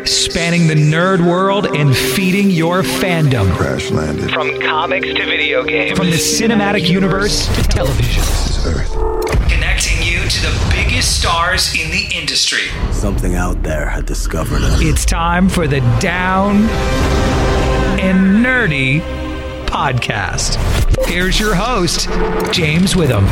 spanning the nerd world and feeding your fandom. Crash landed. From comics to video games. From the cinematic universe to television. This is Earth. Connecting you to the biggest stars in the industry. Something out there had discovered us. It's time for the Down and Nerdy podcast. Here's your host, James Witham.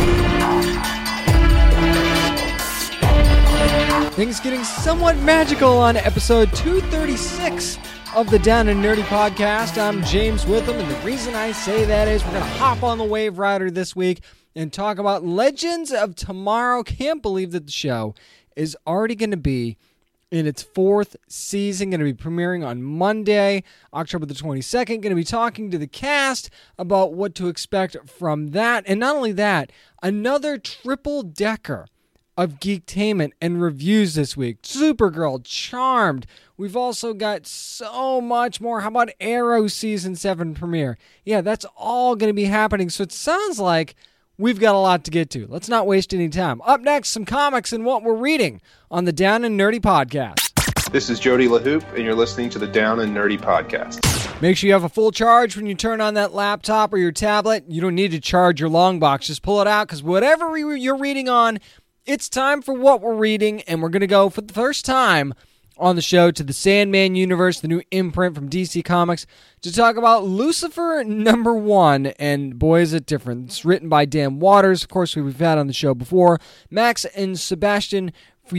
Things getting somewhat magical on episode 236 of the Down and Nerdy podcast. I'm James Witham, and the reason I say that is we're going to hop on the Wave Rider this week and talk about Legends of Tomorrow. Can't believe that the show is already going to be in its fourth season, going to be premiering on Monday, October the 22nd. Going to be talking to the cast about what to expect from that. And not only that, another triple-decker of Geektainment and reviews this week. Supergirl, Charmed. We've also got so much more. How about Arrow Season 7 premiere? Yeah, that's all going to be happening. So it sounds like we've got a lot to get to. Let's not waste any time. Up next, some comics and what we're reading on the Down and Nerdy podcast. This is Jody LaHoop, and you're listening to the Down and Nerdy podcast. Make sure you have a full charge when you turn on that laptop or your tablet. You don't need to charge your long box. Just pull it out, because whatever you're reading on, it's time for what we're reading, and we're going to go for the first time on the show to the Sandman universe, the new imprint from DC Comics, to talk about Lucifer #1, and boy is it different. It's written by Dan Waters, of course, who we've had on the show before. Max and Sebastian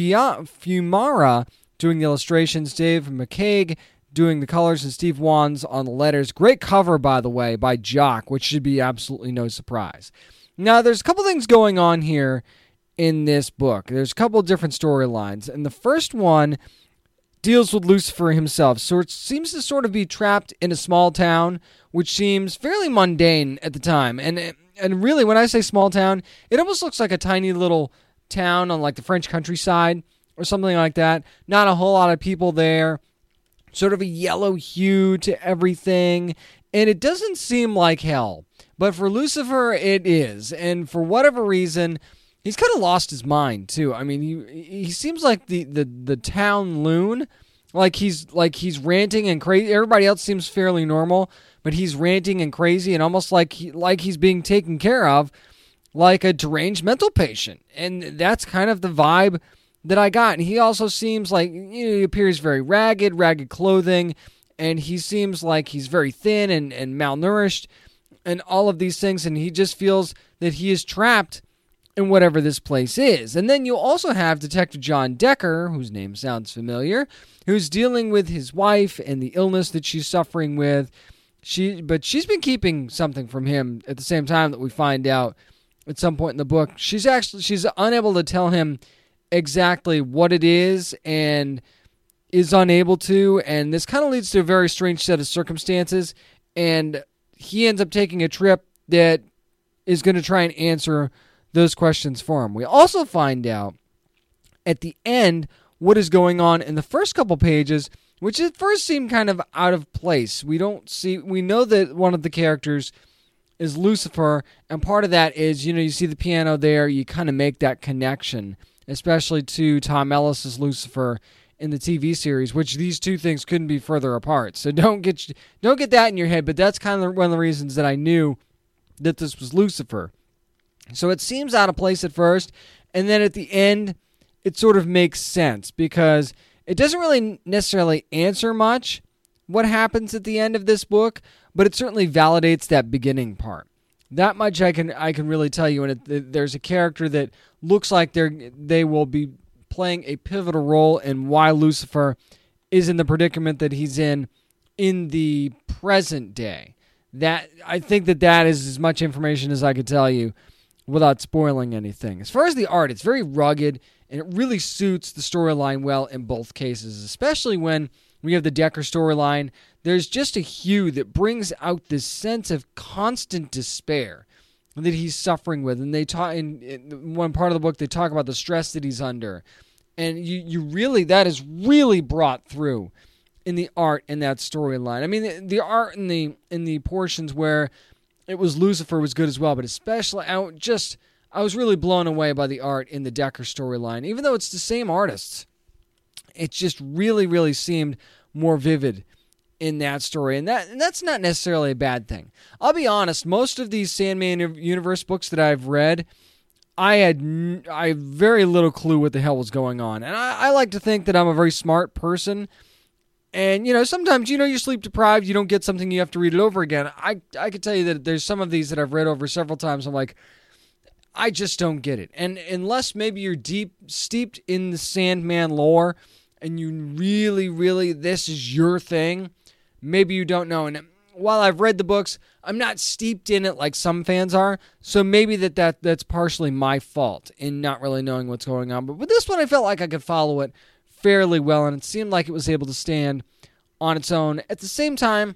Fiumara doing the illustrations, Dave McCaig doing the colors, and Steve Wands on the letters. Great cover, by the way, by Jock, which should be absolutely no surprise. Now, there's a couple things going on here in this book. There's a couple different storylines, and the first one deals with Lucifer himself. So it seems to sort of be trapped in a small town, which seems fairly mundane at the time. And really, when I say small town, it almost looks like a tiny little town on like the French countryside or something like that. Not a whole lot of people there. Sort of a yellow hue to everything. And it doesn't seem like hell. But for Lucifer, it is. And for whatever reason, he's kind of lost his mind, too. I mean, he seems like the town loon. Like he's ranting and crazy. Everybody else seems fairly normal, but he's ranting and crazy and almost like he's being taken care of like a deranged mental patient. And that's kind of the vibe that I got. And he also seems like, he appears very ragged clothing, and he seems like he's very thin and malnourished and all of these things, and he just feels that he is trapped in whatever this place is. And then you also have Detective John Decker, whose name sounds familiar, who's dealing with his wife and the illness that she's suffering with. But she's been keeping something from him at the same time that we find out at some point in the book. She's unable to tell him exactly what it is and is unable to, and this kind of leads to a very strange set of circumstances, and he ends up taking a trip that is going to try and answer those questions for him. We also find out at the end what is going on in the first couple pages, which at first seemed kind of out of place. We know that one of the characters is Lucifer, and part of that is, you see the piano there, you kind of make that connection, especially to Tom Ellis's Lucifer in the TV series, which these two things couldn't be further apart. So don't get that in your head, but that's kind of one of the reasons that I knew that this was Lucifer. So it seems out of place at first, and then at the end, it sort of makes sense, because it doesn't really necessarily answer much what happens at the end of this book, but it certainly validates that beginning part. That much I can really tell you, and there's a character that looks like they will be playing a pivotal role in why Lucifer is in the predicament that he's in the present day. That I think that is as much information as I could tell you without spoiling anything. As far as the art, it's very rugged, and it really suits the storyline well in both cases, especially when we have the Decker storyline. There's just a hue that brings out this sense of constant despair that he's suffering with. And they talk in one part of the book, they talk about the stress that he's under. And you really, that is really brought through in the art in that storyline. I mean, the art in the portions where it was Lucifer was good as well, but especially I was really blown away by the art in the Decker storyline, even though it's the same artists. it just really, really seemed more vivid in that story. And that's not necessarily a bad thing. I'll be honest, most of these Sandman Universe books that I've read, I had very little clue what the hell was going on. And I like to think that I'm a very smart person. And, sometimes, you're sleep deprived, you don't get something, you have to read it over again. I could tell you that there's some of these that I've read over several times, I'm like, I just don't get it. And unless maybe you're steeped in the Sandman lore, and you really, really, this is your thing, maybe you don't know. And while I've read the books, I'm not steeped in it like some fans are, so maybe that's partially my fault in not really knowing what's going on. But with this one, I felt like I could follow it fairly well, and it seemed like it was able to stand on its own. At the same time,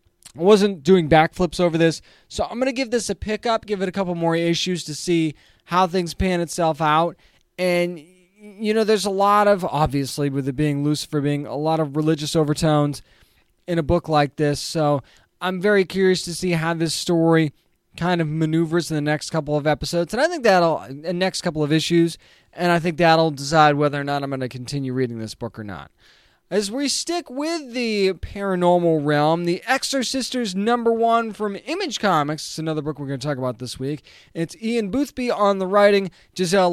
I wasn't doing backflips over this, so I'm going to give this a pick-up, give it a couple more issues to see how things pan itself out. And, there's a lot of, obviously, with it being Lucifer, being a lot of religious overtones in a book like this, so I'm very curious to see how this story kind of maneuvers in the next couple of episodes, and I think next couple of issues, and I think that'll decide whether or not I'm going to continue reading this book or not. As we stick with the paranormal realm, The Exorcisters #1 from Image Comics. It's another book we're going to talk about this week. It's Ian Boothby on the writing, Giselle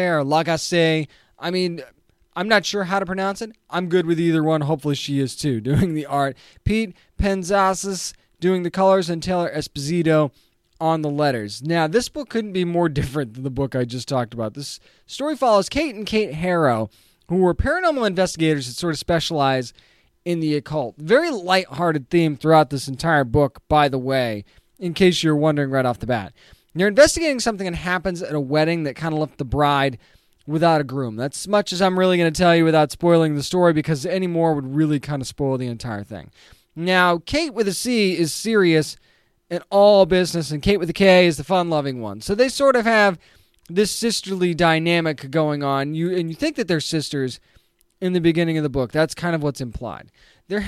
Lagasse. I mean, I'm not sure how to pronounce it. I'm good with either one. Hopefully she is too, doing the art. Pete Penzassis doing the colors, and Taylor Esposito on the letters. Now, this book couldn't be more different than the book I just talked about. This story follows Kate and Kate Harrow, who were paranormal investigators that sort of specialize in the occult. Very lighthearted theme throughout this entire book, by the way, in case you're wondering right off the bat. They're investigating something that happens at a wedding that kind of left the bride without a groom. That's as much as I'm really going to tell you without spoiling the story, because any more would really kind of spoil the entire thing. Now, Kate with a C is serious and all business, and Kate with a K is the fun-loving one. So they sort of have this sisterly dynamic going on. You think that they're sisters in the beginning of the book. That's kind of what's implied. They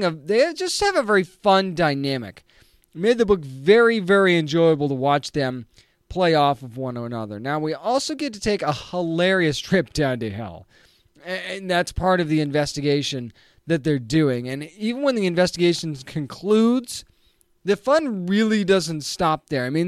just have a very fun dynamic. It made the book very, very enjoyable to watch them play off of one another. Now, we also get to take a hilarious trip down to hell. And that's part of the investigation that they're doing. And even when the investigation concludes, the fun really doesn't stop there. I mean,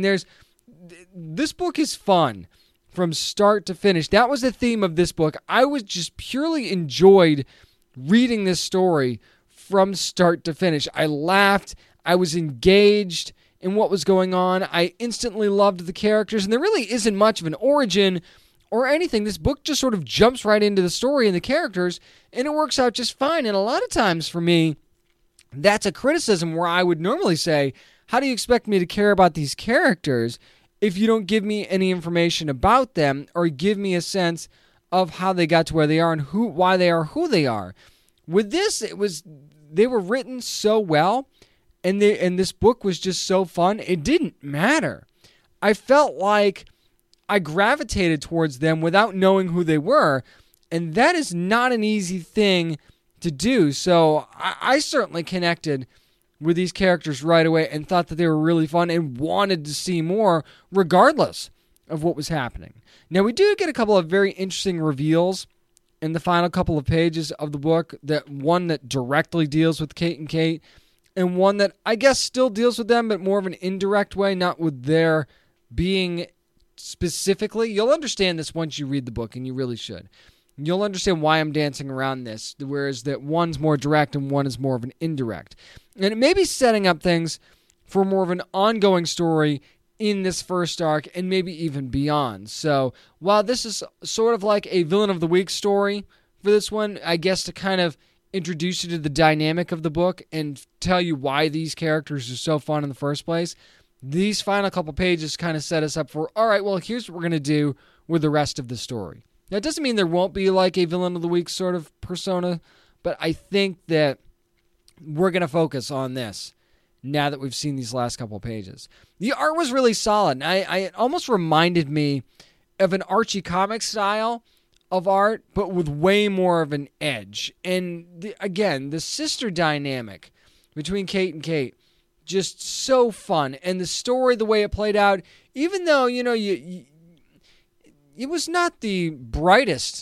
this book is fun from start to finish. That was the theme of this book. I was just purely enjoyed reading this story from start to finish. I laughed. I was engaged in what was going on. I instantly loved the characters, and there really isn't much of an origin or anything. This book just sort of jumps right into the story and the characters, and it works out just fine. And a lot of times for me, that's a criticism where I would normally say, how do you expect me to care about these characters if you don't give me any information about them or give me a sense of how they got to where they are and why they are who they are? With this, they were written so well, and this book was just so fun, it didn't matter. I felt like I gravitated towards them without knowing who they were, and that is not an easy thing to do. So I certainly connected with these characters right away and thought that they were really fun and wanted to see more regardless of what was happening. Now, we do get a couple of very interesting reveals in the final couple of pages of the book, one that directly deals with Kate and Kate, and one that I guess still deals with them, but more of an indirect way, not with their being specifically. You'll understand this once you read the book, and you really should. You'll understand why I'm dancing around this, whereas that one's more direct and one is more of an indirect. And it may be setting up things for more of an ongoing story in this first arc and maybe even beyond. So while this is sort of like a Villain of the Week story for this one, I guess to kind of introduce you to the dynamic of the book and tell you why these characters are so fun in the first place, these final couple pages kind of set us up for, all right, well, here's what we're going to do with the rest of the story. Now, it doesn't mean there won't be like a Villain of the Week sort of persona, but I think that we're going to focus on this now that we've seen these last couple pages. The art was really solid. It almost reminded me of an Archie Comics style of art, but with way more of an edge. And again, the sister dynamic between Kate and Kate, just so fun. And the story, the way it played out, even though, it was not the brightest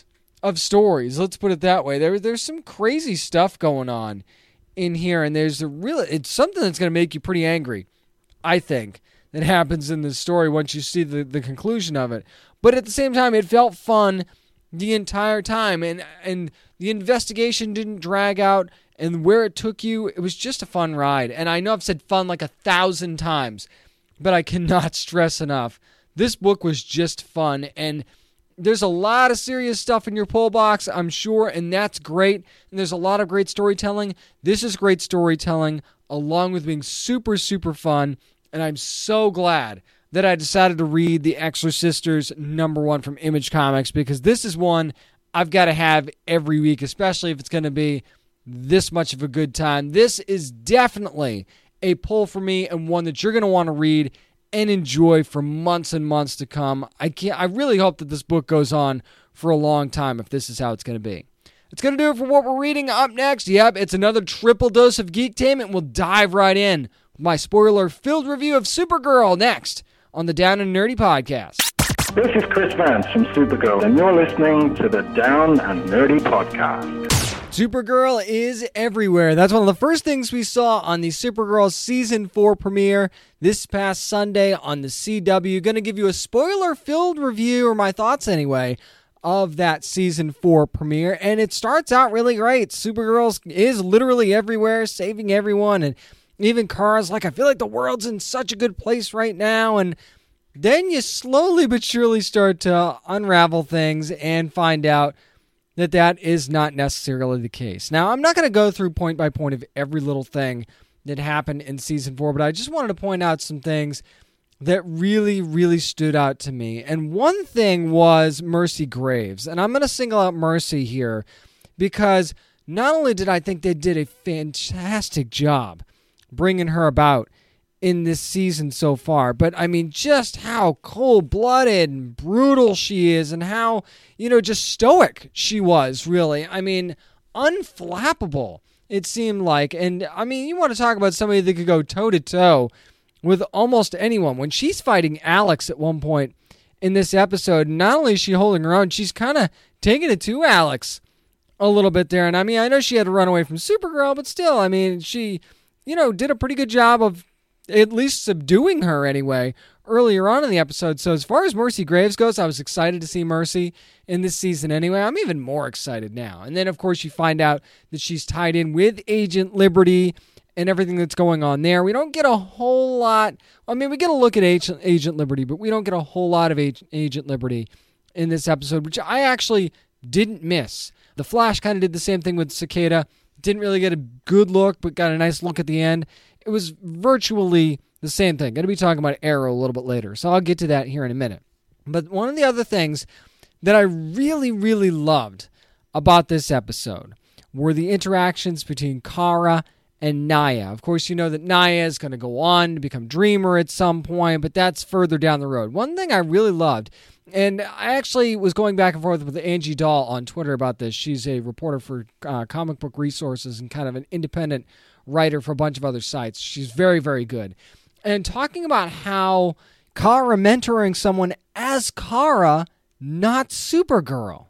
of stories. Let's put it that way. There's some crazy stuff going on in here, and it's something that's going to make you pretty angry, I think, that happens in this story once you see the conclusion of it. But at the same time, it felt fun the entire time, and the investigation didn't drag out, and where it took you, it was just a fun ride. And I know I've said fun like 1,000 times, but I cannot stress enough. This book was just fun, and there's a lot of serious stuff in your pull box, I'm sure, and that's great. And there's a lot of great storytelling. This is great storytelling, along with being super, super fun. And I'm so glad that I decided to read The Exorcisters #1 from Image Comics, because this is one I've got to have every week, especially if it's going to be this much of a good time. This is definitely a pull for me, and one that you're going to want to read and enjoy for months and months to come. I really hope that this book goes on for a long time if this is how it's going to be. It's going to do it for what we're reading. Up next, yep, it's another triple dose of Geektainment. We'll dive right in with my spoiler-filled review of Supergirl next on the Down and Nerdy Podcast. This is Chris Vance from Supergirl, and you're listening to the Down and Nerdy Podcast. Supergirl is everywhere. That's one of the first things we saw on the Supergirl Season 4 premiere this past Sunday on the CW. Going to give you a spoiler-filled review, or my thoughts anyway, of that Season 4 premiere. And it starts out really great. Supergirl is literally everywhere, saving everyone. And even Kara's like, I feel like the world's in such a good place right now. And then you slowly but surely start to unravel things and find out that is not necessarily the case. Now, I'm not going to go through point by point of every little thing that happened in Season 4, but I just wanted to point out some things that really, really stood out to me. And one thing was Mercy Graves. And I'm going to single out Mercy here because not only did I think they did a fantastic job bringing her about in this season so far, but I mean, just how cold-blooded and brutal she is, and how, just stoic she was, really. I mean, unflappable, it seemed like. And I mean, you want to talk about somebody that could go toe-to-toe with almost anyone. When she's fighting Alex at one point in this episode, not only is she holding her own, she's kind of taking it to Alex a little bit there. And I mean, I know she had to run away from Supergirl, but still, I mean, she, did a pretty good job of at least subduing her anyway earlier on in the episode. So as far as Mercy Graves goes, I was excited to see Mercy in this season anyway. I'm even more excited now. And then, of course, you find out that she's tied in with Agent Liberty and everything that's going on there. We don't get a whole lot. I mean, we get a look at Agent Liberty, but we don't get a whole lot of Agent Liberty in this episode, which I actually didn't miss. The Flash kind of did the same thing with Cicada. Didn't really get a good look, but got a nice look at the end. It was virtually the same thing. Going to be talking about Arrow a little bit later, so I'll get to that here in a minute. But one of the other things that I really, really loved about this episode were the interactions between Kara and Naya. Of course, you know that Naya is going to go on to become Dreamer at some point, but that's further down the road. One thing I really loved, and I actually was going back and forth with Angie Dahl on Twitter about this. She's a reporter for Comic Book Resources and kind of an independent writer for a bunch of other sites. She's very, very good. And talking about how Kara mentoring someone as Kara, not Supergirl.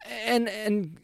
And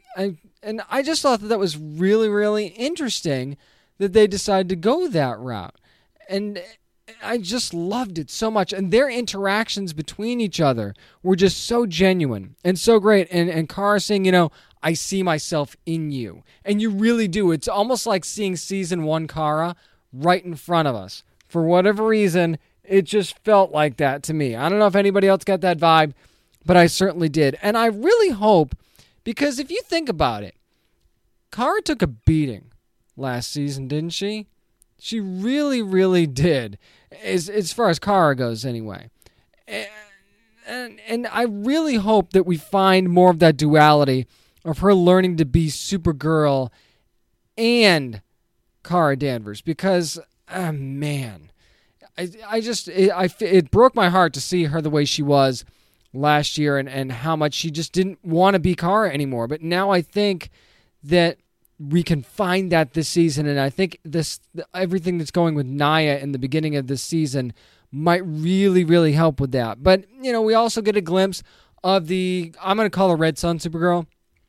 I just thought that was really, really interesting that they decided to go that route. And I just loved it so much. And their interactions between each other were just so genuine and so great. And Kara saying, I see myself in you. And you really do. It's almost like seeing season 1 Kara right in front of us. For whatever reason, it just felt like that to me. I don't know if anybody else got that vibe, but I certainly did. And I really hope, because if you think about it, Kara took a beating last season, didn't she? She really, really did, as far as Kara goes anyway. And I really hope that we find more of that duality of her learning to be Supergirl and Kara Danvers, because, man, it broke my heart to see her the way she was last year and how much she just didn't want to be Kara anymore. But now I think that we can find that this season, and I think everything that's going with Naya in the beginning of this season might really, really help with that. But, we also get a glimpse of I'm going to call her Red Sun Supergirl,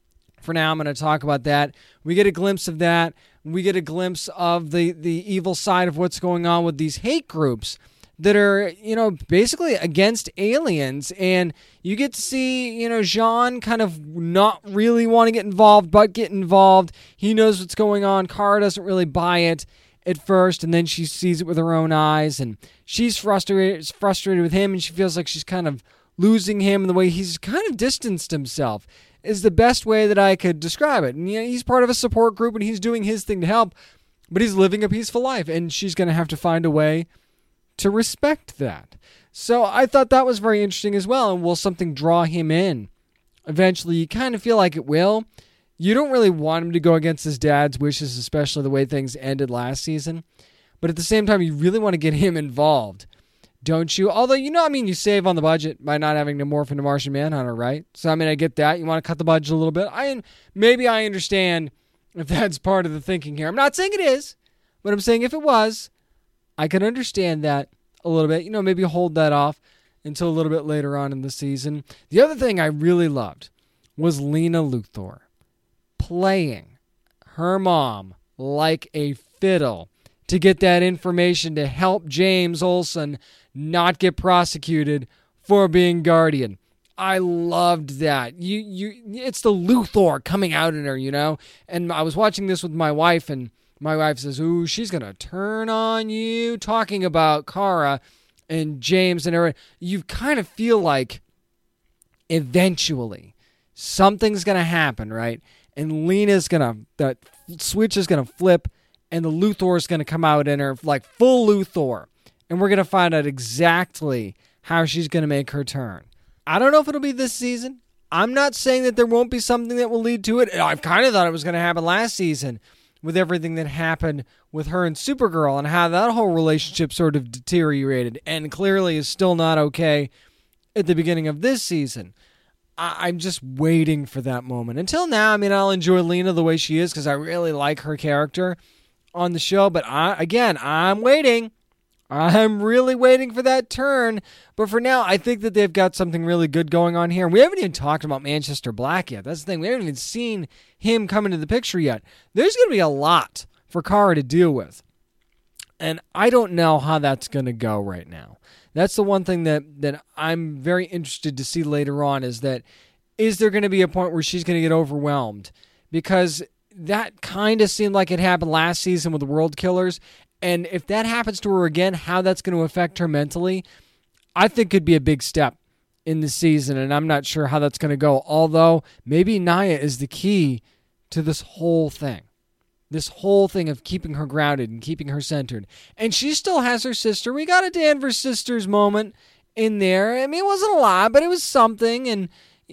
For now, I'm going to talk about that. We get a glimpse of that. We get a glimpse of the evil side of what's going on with these hate groups that are, basically against aliens. And you get to see, Jean kind of not really want to get involved, but get involved. He knows what's going on. Kara doesn't really buy it at first, and then she sees it with her own eyes, and she's frustrated with him, and she feels like she's kind of losing him. The way he's kind of distanced himself is the best way that I could describe it. And he's part of a support group, and he's doing his thing to help, but he's living a peaceful life, and she's going to have to find a way to respect that. So I thought that was very interesting as well. And will something draw him in? Eventually, you kind of feel like it will. You don't really want him to go against his dad's wishes, especially the way things ended last season. But at the same time, you really want to get him involved, don't you? Although, you save on the budget by not having to morph into Martian Manhunter, right? So, I get that. You want to cut the budget a little bit. Maybe I understand if that's part of the thinking here. I'm not saying it is, but I'm saying if it was, I can understand that a little bit. Maybe hold that off until a little bit later on in the season. The other thing I really loved was Lena Luthor playing her mom like a fiddle to get that information to help James Olsen not get prosecuted for being Guardian. I loved that. It's the Luthor coming out in her, And I was watching this with my wife, and my wife says, "Ooh, she's going to turn on you," talking about Kara and James and everything. You kind of feel like eventually something's going to happen, right? And that switch is going to flip, and the Luthor is going to come out in her, like full Luthor. And we're going to find out exactly how she's going to make her turn. I don't know if it'll be this season. I'm not saying that there won't be something that will lead to it. I've kind of thought it was going to happen last season with everything that happened with her and Supergirl and how that whole relationship sort of deteriorated and clearly is still not okay at the beginning of this season. I'm just waiting for that moment. Until now, I'll enjoy Lena the way she is because I really like her character on the show. But I'm waiting. I'm really waiting for that turn. But for now, I think that they've got something really good going on here. And we haven't even talked about Manchester Black yet. That's the thing. We haven't even seen him come into the picture yet. There's going to be a lot for Kara to deal with. And I don't know how that's going to go right now. That's the one thing that I'm very interested to see later on is there going to be a point where she's going to get overwhelmed? Because that kind of seemed like it happened last season with the World Killers. And if that happens to her again, how that's going to affect her mentally, I think could be a big step in the season. And I'm not sure how that's going to go. Although maybe Nya is the key to this whole thing. This whole thing of keeping her grounded and keeping her centered. And she still has her sister. We got a Danvers sisters moment in there. It wasn't a lot, but it was something. And,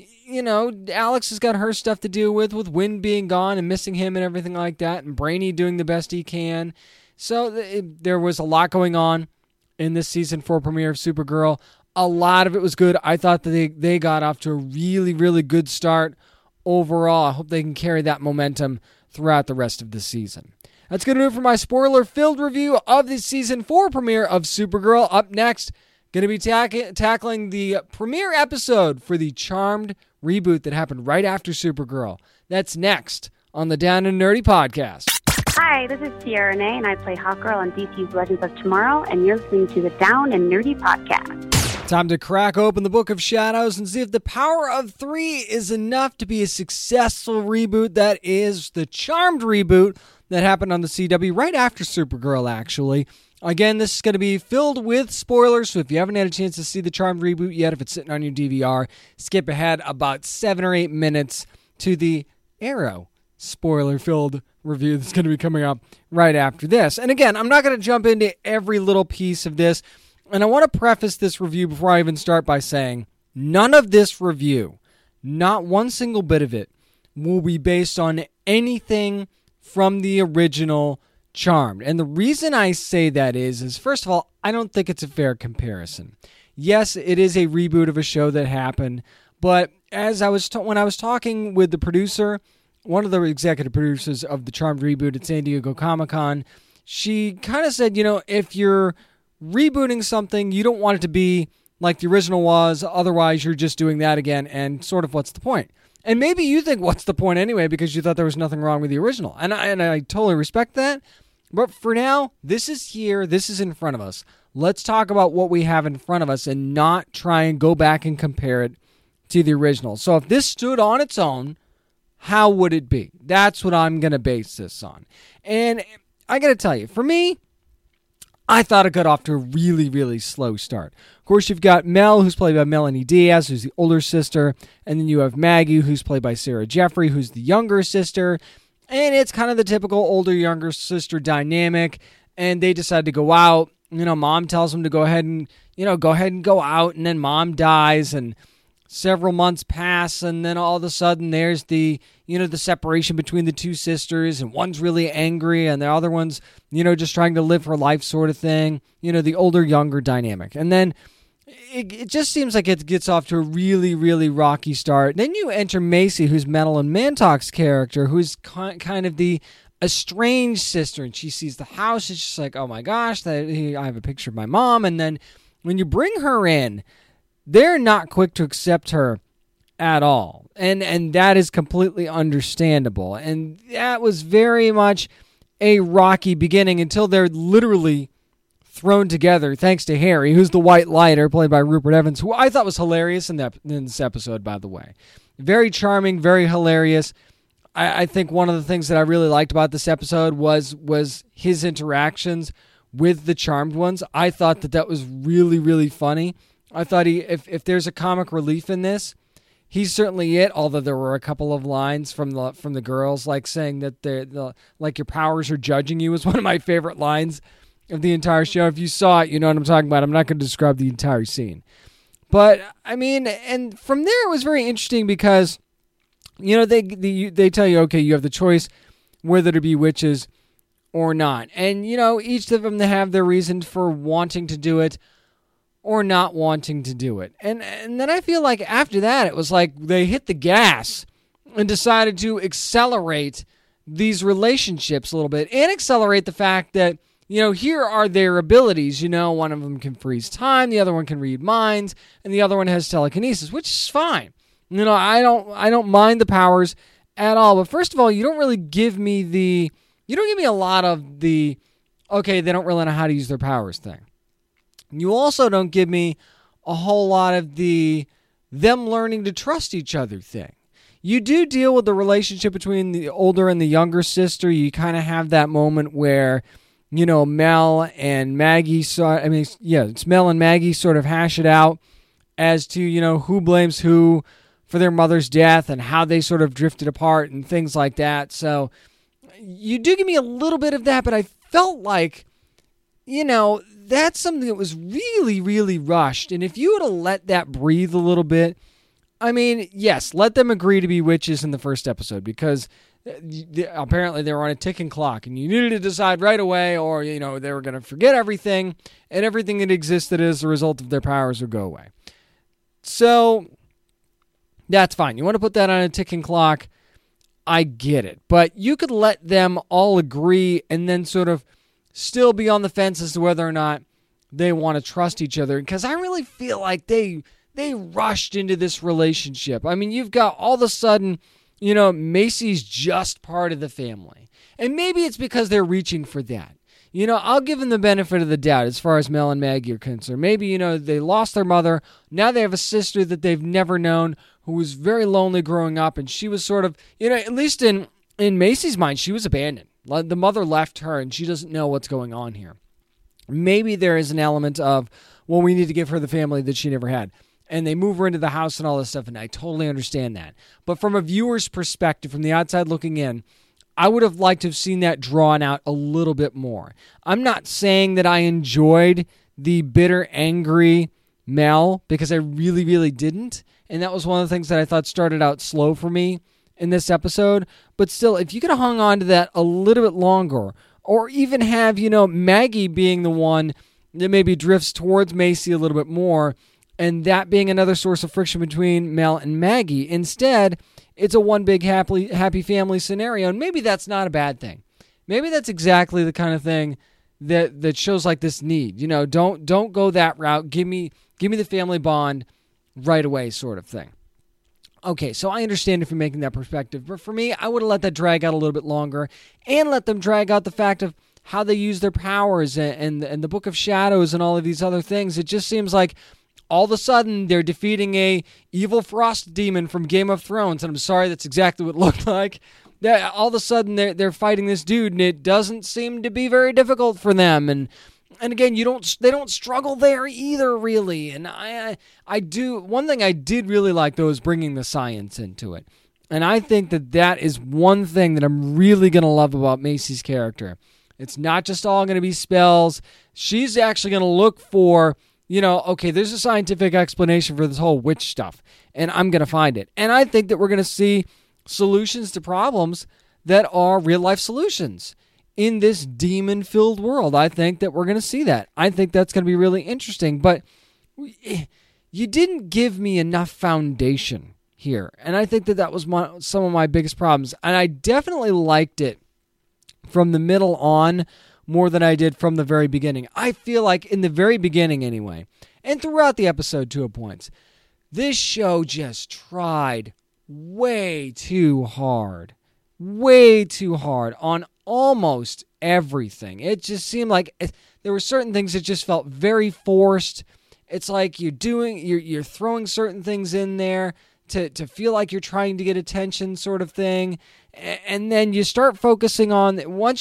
Alex has got her stuff to deal with Wynn being gone and missing him and everything like that. And Brainy doing the best he can. So there was a lot going on in this season 4 premiere of Supergirl. A lot of it was good. I thought that they got off to a really, really good start overall. I hope they can carry that momentum throughout the rest of the season. That's going to do it for my spoiler-filled review of the season 4 premiere of Supergirl. Up next, going to be tackling the premiere episode for the Charmed reboot that happened right after Supergirl. That's next on the Down and Nerdy podcast. Hi, this is Sierra Renee, and I play Hawkgirl on DC's Legends of Tomorrow, and you're listening to the Down and Nerdy podcast. Time to crack open the Book of Shadows and see if the power of 3 is enough to be a successful reboot. That is the Charmed reboot that happened on the CW right after Supergirl, actually. Again, this is going to be filled with spoilers, so if you haven't had a chance to see the Charmed reboot yet, if it's sitting on your DVR, skip ahead about 7 or 8 minutes to the Arrow spoiler-filled review that's going to be coming up right after this. And again, I'm not going to jump into every little piece of this, and I want to preface this review before I even start by saying none of this review, not one single bit of it, will be based on anything from the original Charmed. And the reason I say that is first of all, I don't think it's a fair comparison. Yes, it is a reboot of a show that happened, but as when I was talking with the producer, one of the executive producers of the Charmed reboot at San Diego Comic-Con, she kind of said, if you're rebooting something, you don't want it to be like the original was, otherwise you're just doing that again, and sort of what's the point? And maybe you think, what's the point anyway, because you thought there was nothing wrong with the original. And I totally respect that. But for now, this is here. This is in front of us. Let's talk about what we have in front of us and not try and go back and compare it to the original. So if this stood on its own, how would it be? That's what I'm going to base this on. And I got to tell you, for me, I thought it got off to a really, really slow start. Of course, you've got Mel, who's played by Melanie Diaz, who's the older sister. And then you have Maggie, who's played by Sarah Jeffrey, who's the younger sister. And it's kind of the typical older-younger sister dynamic. And they decide to go out. Mom tells them to go ahead and go out. And then Mom dies. And several months pass. And then all of a sudden, there's the separation between the two sisters. And one's really angry. And the other one's, just trying to live her life sort of thing. The older-younger dynamic. And then it just seems like it gets off to a really, really rocky start. Then you enter Macy, who's Madeline Mantock's character, who's kind of the estranged sister. And she sees the house. It's just like, oh my gosh, I have a picture of my mom. And then when you bring her in, they're not quick to accept her at all. And that is completely understandable. And that was very much a rocky beginning until they're literally thrown together, thanks to Harry, who's the white lighter, played by Rupert Evans, who I thought was hilarious in this episode, by the way. Very charming, very hilarious. I think one of the things that I really liked about this episode was his interactions with the Charmed Ones. I thought that was really, really funny. I thought if there's a comic relief in this, he's certainly it, although there were a couple of lines from the girls, like saying that like your powers are judging you, was one of my favorite lines of the entire show. If you saw it, you know what I'm talking about. I'm not going to describe the entire scene. But, I mean, and from there it was very interesting because, they tell you, okay, you have the choice whether to be witches or not. And, each of them, they have their reasons for wanting to do it or not wanting to do it. And then I feel like after that, it was like they hit the gas and decided to accelerate these relationships a little bit and accelerate the fact that, here are their abilities. One of them can freeze time, the other one can read minds, and the other one has telekinesis, which is fine. I don't mind the powers at all. But first of all, you don't give me a lot of the, okay, they don't really know how to use their powers thing. You also don't give me a whole lot of the them learning to trust each other thing. You do deal with the relationship between the older and the younger sister. You kind of have that moment where, Mel and Maggie it's Mel and Maggie sort of hash it out as to, who blames who for their mother's death and how they sort of drifted apart and things like that. So you do give me a little bit of that, but I felt like, that's something that was really, really rushed. And if you would have let that breathe a little bit, I mean, yes, let them agree to be witches in the first episode because apparently they were on a ticking clock and you needed to decide right away or, they were going to forget everything and everything that existed as a result of their powers would go away. So that's fine. You want to put that on a ticking clock, I get it. But you could let them all agree and then sort of still be on the fence as to whether or not they want to trust each other. Because I really feel like they rushed into this relationship. I mean, you've got all of a sudden, Macy's just part of the family. And maybe it's because they're reaching for that. I'll give them the benefit of the doubt as far as Mel and Maggie are concerned. Maybe, they lost their mother. Now they have a sister that they've never known who was very lonely growing up. And she was sort of, at least in Macy's mind, she was abandoned. The mother left her and she doesn't know what's going on here. Maybe there is an element of, well, we need to give her the family that she never had. And they move her into the house and all this stuff, and I totally understand that. But from a viewer's perspective, from the outside looking in, I would have liked to have seen that drawn out a little bit more. I'm not saying that I enjoyed the bitter, angry Mel, because I really, really didn't. And that was one of the things that I thought started out slow for me in this episode. But still, if you could have hung on to that a little bit longer, or even have, Maggie being the one that maybe drifts towards Macy a little bit more, and that being another source of friction between Mel and Maggie. Instead, it's a one big happy family scenario, and maybe that's not a bad thing. Maybe that's exactly the kind of thing that shows like this need. Don't go that route. Give me the family bond right away, sort of thing. Okay, so I understand if you're making that perspective, but for me, I would have let that drag out a little bit longer and let them drag out the fact of how they use their powers and the Book of Shadows and all of these other things. It just seems like all of a sudden they're defeating a evil frost demon from Game of Thrones, and I'm sorry, that's exactly what it looked like. All of a sudden they're fighting this dude, and it doesn't seem to be very difficult for them. And again, they don't struggle there either, really. And I do. One thing I did really like, though, is bringing the science into it. And I think that is one thing that I'm really going to love about Macy's character. It's not just all going to be spells. She's actually going to look for, okay, there's a scientific explanation for this whole witch stuff, and I'm going to find it. And I think that we're going to see solutions to problems that are real-life solutions in this demon-filled world. I think that we're going to see that. I think that's going to be really interesting. But you didn't give me enough foundation here, and I think that was some of my biggest problems. And I definitely liked it from the middle on more than I did from the very beginning. I feel like in the very beginning anyway, and throughout the episode to a point, this show just tried way too hard on almost everything. It just seemed like there were certain things that just felt very forced. It's like you're throwing certain things in there to feel like you're trying to get attention, sort of thing. And then once you start focusing on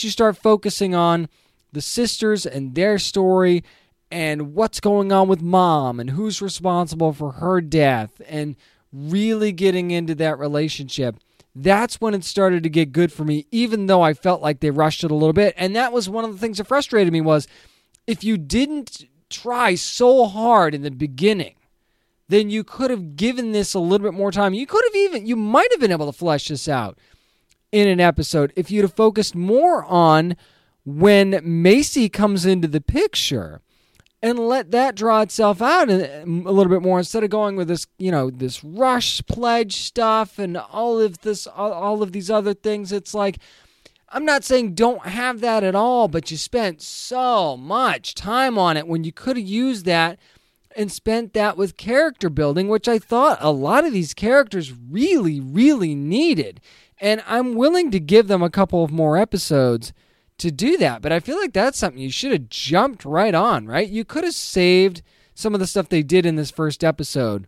the sisters and their story and what's going on with Mom and who's responsible for her death and really getting into that relationship, that's when it started to get good for me, even though I felt like they rushed it a little bit. And that was one of the things that frustrated me, was if you didn't try so hard in the beginning, then you could have given this a little bit more time. You might have been able to flesh this out in an episode if you'd have focused more on when Macy comes into the picture and let that draw itself out a little bit more, instead of going with this, this rush pledge stuff and all of these other things. It's like, I'm not saying don't have that at all, but you spent so much time on it when you could have used that and spent that with character building, which I thought a lot of these characters really, really needed. And I'm willing to give them a couple of more episodes to do that, but I feel like that's something you should have jumped right on, right? You could have saved some of the stuff they did in this first episode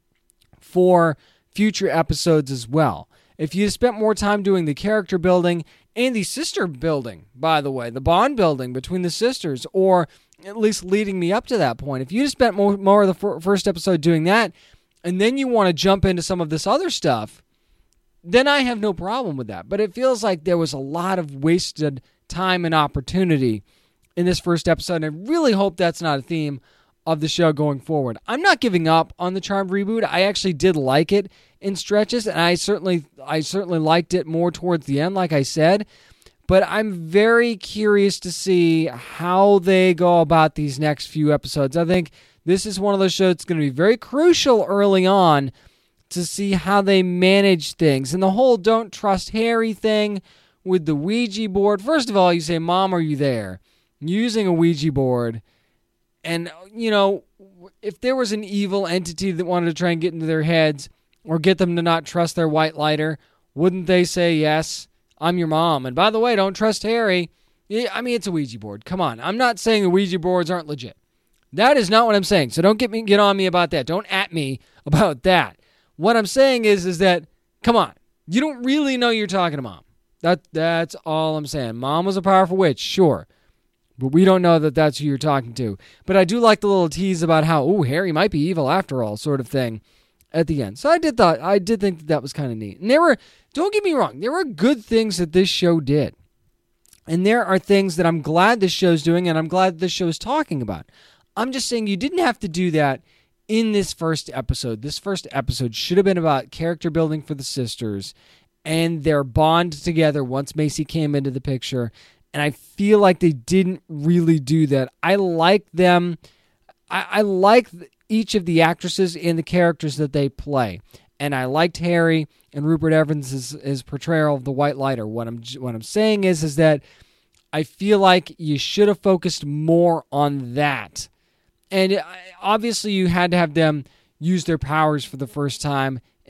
for future episodes as well. If you spent more time doing the character building and the sister building, by the way, the bond building between the sisters, or at least leading me up to that point, if you just spent more of the first episode doing that, and then you want to jump into some of this other stuff, then I have no problem with that. But it feels like there was a lot of wasted time and opportunity in this first episode, and I really hope that's not a theme of the show going forward. I'm not giving up on the Charmed reboot. I actually did like it in stretches, and I certainly liked it more towards the end, like I said. But I'm very curious to see how they go about these next few episodes. I think this is one of those shows that's going to be very crucial early on to see how they manage things. And the whole don't trust Harry thing with the Ouija board. First of all, you say, Mom, are you there? Using a Ouija board. And, if there was an evil entity that wanted to try and get into their heads or get them to not trust their white lighter, wouldn't they say, yes, I'm your mom? And by the way, don't trust Harry. It's a Ouija board. Come on. I'm not saying the Ouija boards aren't legit. That is not what I'm saying. So don't get on me about that. Don't at me about that. What I'm saying is that, come on, you don't really know you're talking to Mom. That's all I'm saying. Mom was a powerful witch, sure. But we don't know that that's who you're talking to. But I do like the little tease about how, Harry might be evil after all, sort of thing at the end. So I did think that was kind of neat. And don't get me wrong, there were good things that this show did. And there are things that I'm glad this show's doing, and I'm glad this show's talking about. I'm just saying you didn't have to do that in this first episode. This first episode should have been about character building for the sisters and their bond together once Macy came into the picture. And I feel like they didn't really do that. I like them. I like each of the actresses and the characters that they play. And I liked Harry and Rupert Evans' portrayal of the White Lighter. What I'm saying is that I feel like you should have focused more on that. And obviously you had to have them use their powers for the first time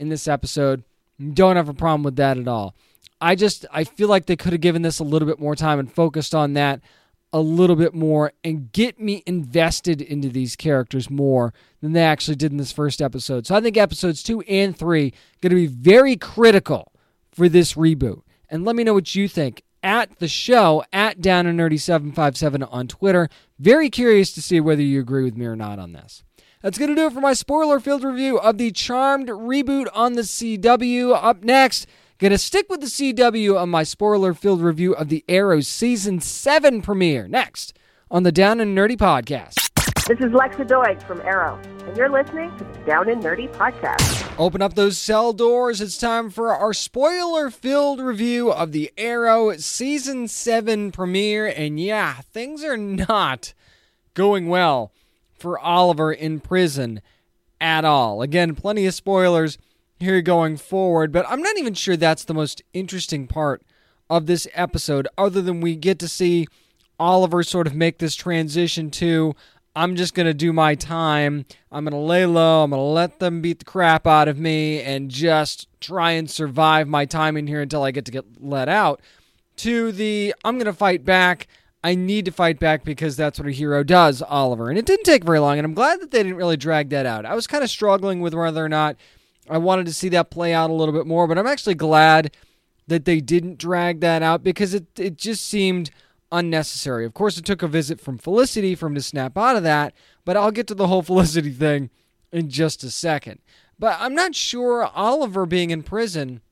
in this episode. Don't have a problem with that at all. I feel like they could have given this a little bit more time and focused on that a little bit more and get me invested into these characters more than they actually did in this first episode. So I think episodes 2 and 3 are going to be very critical for this reboot. And let me know what you think at the show, at Down and Nerdy 757 on Twitter. Very curious to see whether you agree with me or not on this. That's going to do it for my spoiler-filled review of the Charmed reboot on the CW. Up next, going to stick with the CW on my spoiler-filled review of the Arrow Season 7 premiere. Next on the Down and Nerdy Podcast. This is Lexa Doig from Arrow, and you're listening to the Down and Nerdy Podcast. Open up those cell doors. It's time for our spoiler-filled review of the Arrow Season 7 premiere. And yeah, things are not going well for Oliver in prison at all. Again, plenty of spoilers here going forward, but I'm not even sure that's the most interesting part of this episode, other than we get to see Oliver sort of make this transition to, I'm just going to do my time, I'm going to lay low, I'm going to let them beat the crap out of me, and just try and survive my time in here until I get to get let out, to the, I'm going to fight back, I need to fight back because that's what a hero does, Oliver. And it didn't take very long, and I'm glad that they didn't really drag that out. I was kind of struggling with whether or not I wanted to see that play out a little bit more, but I'm actually glad that they didn't drag that out because it just seemed unnecessary. Of course, it took a visit from Felicity for him to snap out of that, but I'll get to the whole Felicity thing in just a second. But I'm not sure Oliver being in prison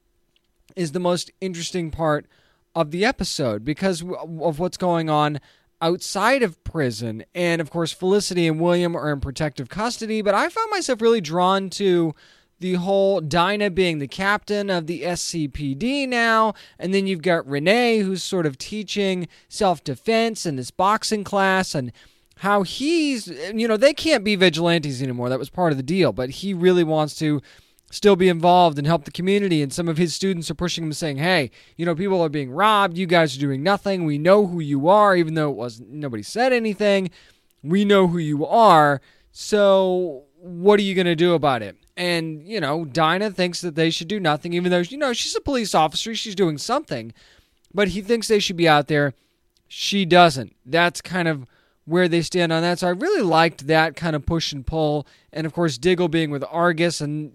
is the most interesting part of the episode because of what's going on outside of prison. And of course, Felicity and William are in protective custody, but I found myself really drawn to the whole Dinah being the captain of the SCPD now, and then you've got Renee who's sort of teaching self-defense in this boxing class, and how he's, they can't be vigilantes anymore. That was part of the deal, but he really wants to still be involved and help the community, and some of his students are pushing him, saying, hey, people are being robbed, you guys are doing nothing, we know who you are, even though nobody said anything, we know who you are, so what are you going to do about it? And, Dinah thinks that they should do nothing, even though, she's a police officer, she's doing something, but he thinks they should be out there, she doesn't. That's kind of where they stand on that. So I really liked that kind of push and pull. And of course, Diggle being with Argus, and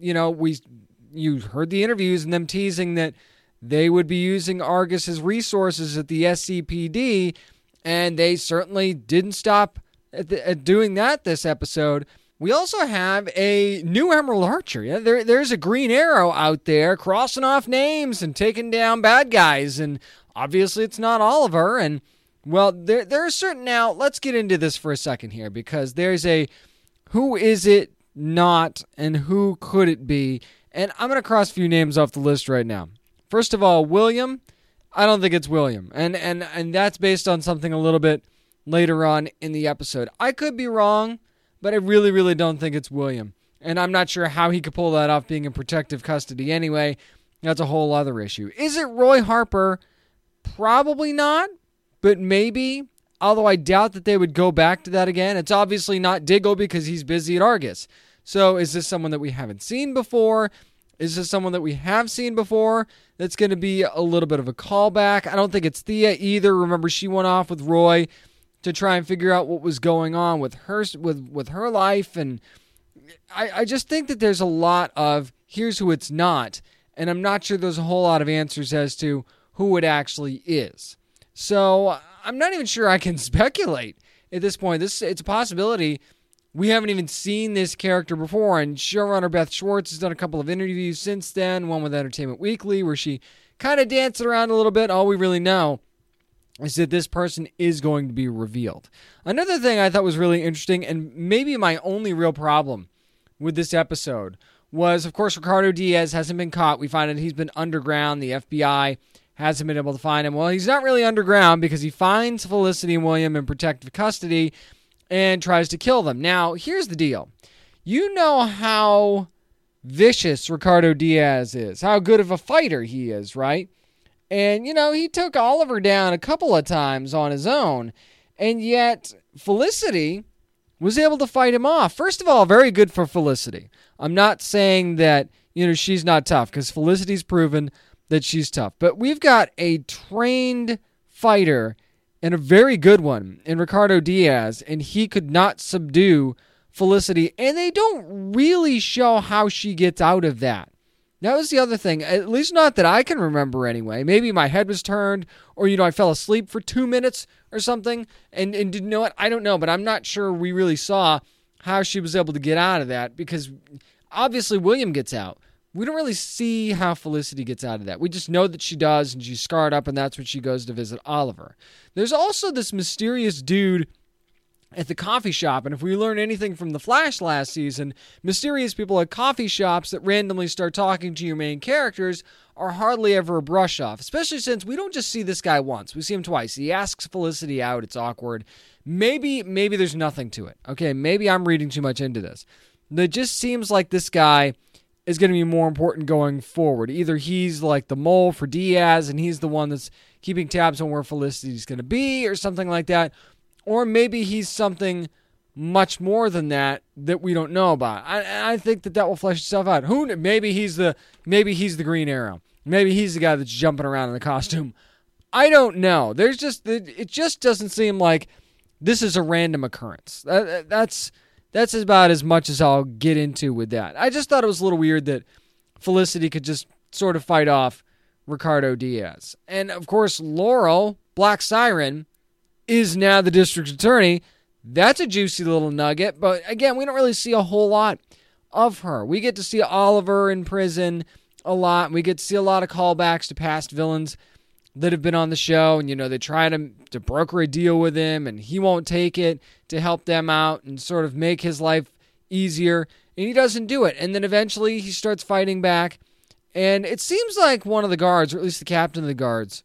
you heard the interviews and them teasing that they would be using Argus's resources at the SCPD, and they certainly didn't stop at doing that this episode. We also have a new Emerald Archer. Yeah, there's a Green Arrow out there crossing off names and taking down bad guys, and obviously it's not Oliver. And well, there are certain, now let's get into this for a second here, because there's a who is it not and who could it be, and I'm going to cross a few names off the list right now. First of all, William, I don't think it's William, and that's based on something a little bit later on in the episode. I could be wrong, but I really, really don't think it's William, and I'm not sure how he could pull that off being in protective custody anyway. That's a whole other issue. Is it Roy Harper? Probably not. But maybe, although I doubt that they would go back to that again. It's obviously not Diggle because he's busy at Argus. So is this someone that we haven't seen before? Is this someone that we have seen before that's going to be a little bit of a callback? I don't think it's Thea either. Remember, she went off with Roy to try and figure out what was going on with her life. And I just think that there's a lot of here's who it's not. And I'm not sure there's a whole lot of answers as to who it actually is. So I'm not even sure I can speculate at this point. It's a possibility. We haven't even seen this character before, and showrunner Beth Schwartz has done a couple of interviews since then, one with Entertainment Weekly, where she kind of danced around a little bit. All we really know is that this person is going to be revealed. Another thing I thought was really interesting, and maybe my only real problem with this episode, was, of course, Ricardo Diaz hasn't been caught. We find out he's been underground. The FBI hasn't been able to find him. Well, he's not really underground because he finds Felicity and William in protective custody and tries to kill them. Now, here's the deal. You know how vicious Ricardo Diaz is, how good of a fighter he is, right? And, he took Oliver down a couple of times on his own, and yet Felicity was able to fight him off. First of all, very good for Felicity. I'm not saying that, she's not tough, because Felicity's proven that she's tough. But we've got a trained fighter, and a very good one, in Ricardo Diaz, and he could not subdue Felicity, and they don't really show how she gets out of that. That was the other thing, at least not that I can remember anyway. Maybe my head was turned, or, I fell asleep for 2 minutes or something, and didn't know it. I don't know, but I'm not sure we really saw how she was able to get out of that, because obviously William gets out. We don't really see how Felicity gets out of that. We just know that she does, and she's scarred up, and that's when she goes to visit Oliver. There's also this mysterious dude at the coffee shop, and if we learn anything from The Flash last season, mysterious people at coffee shops that randomly start talking to your main characters are hardly ever a brush off, especially since we don't just see this guy once. We see him twice. He asks Felicity out. It's awkward. Maybe there's nothing to it. Okay, maybe I'm reading too much into this. It just seems like this guy is going to be more important going forward. Either he's like the mole for Diaz, and he's the one that's keeping tabs on where Felicity's going to be, or something like that. Or maybe he's something much more than that we don't know about. I think that will flesh itself out. Maybe he's the Green Arrow. Maybe he's the guy that's jumping around in the costume. I don't know. It just doesn't seem like this is a random occurrence. That's about as much as I'll get into with that. I just thought it was a little weird that Felicity could just sort of fight off Ricardo Diaz. And of course, Laurel, Black Siren, is now the district attorney. That's a juicy little nugget, but again, we don't really see a whole lot of her. We get to see Oliver in prison a lot. We get to see a lot of callbacks to past villains that have been on the show, and they try to broker a deal with him, and he won't take it to help them out and sort of make his life easier, and he doesn't do it. And then eventually he starts fighting back, and it seems like one of the guards, or at least the captain of the guards,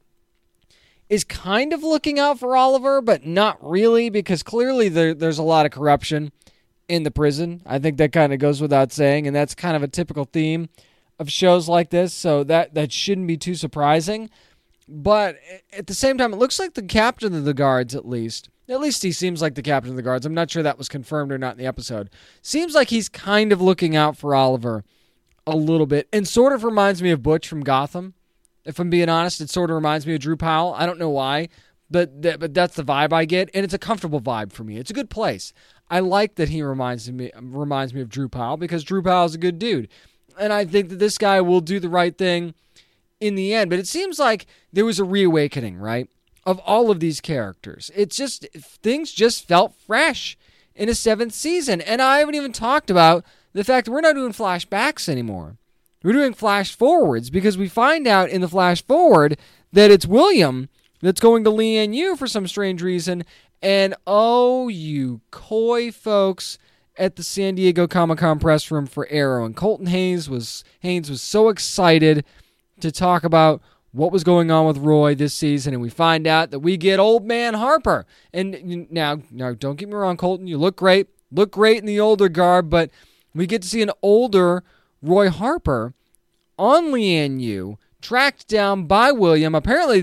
is kind of looking out for Oliver, but not really, because clearly there's a lot of corruption in the prison. I think that kind of goes without saying, and that's kind of a typical theme of shows like this, so that shouldn't be too surprising. But at the same time, it looks like the captain of the guards, at least he seems like the captain of the guards. I'm not sure that was confirmed or not in the episode. Seems like he's kind of looking out for Oliver a little bit, and sort of reminds me of Butch from Gotham. If I'm being honest, it sort of reminds me of Drew Powell. I don't know why, but that's the vibe I get, and it's a comfortable vibe for me. It's a good place. I like that he reminds me of Drew Powell, because Drew Powell's a good dude, and I think that this guy will do the right thing in the end. But it seems like there was a reawakening, right, of all of these characters. It's just, things just felt fresh in a 7th season, and I haven't even talked about the fact that we're not doing flashbacks anymore. We're doing flash forwards, because we find out in the flash forward that it's William that's going to Lian Yu for some strange reason. And oh, you coy folks at the San Diego Comic-Con press room for Arrow. And Colton Haynes was so excited to talk about what was going on with Roy this season. And we find out that we get Old Man Harper. And now don't get me wrong, Colton, you look great in the older garb, but we get to see an older Roy Harper on Lian Yu, tracked down by William. Apparently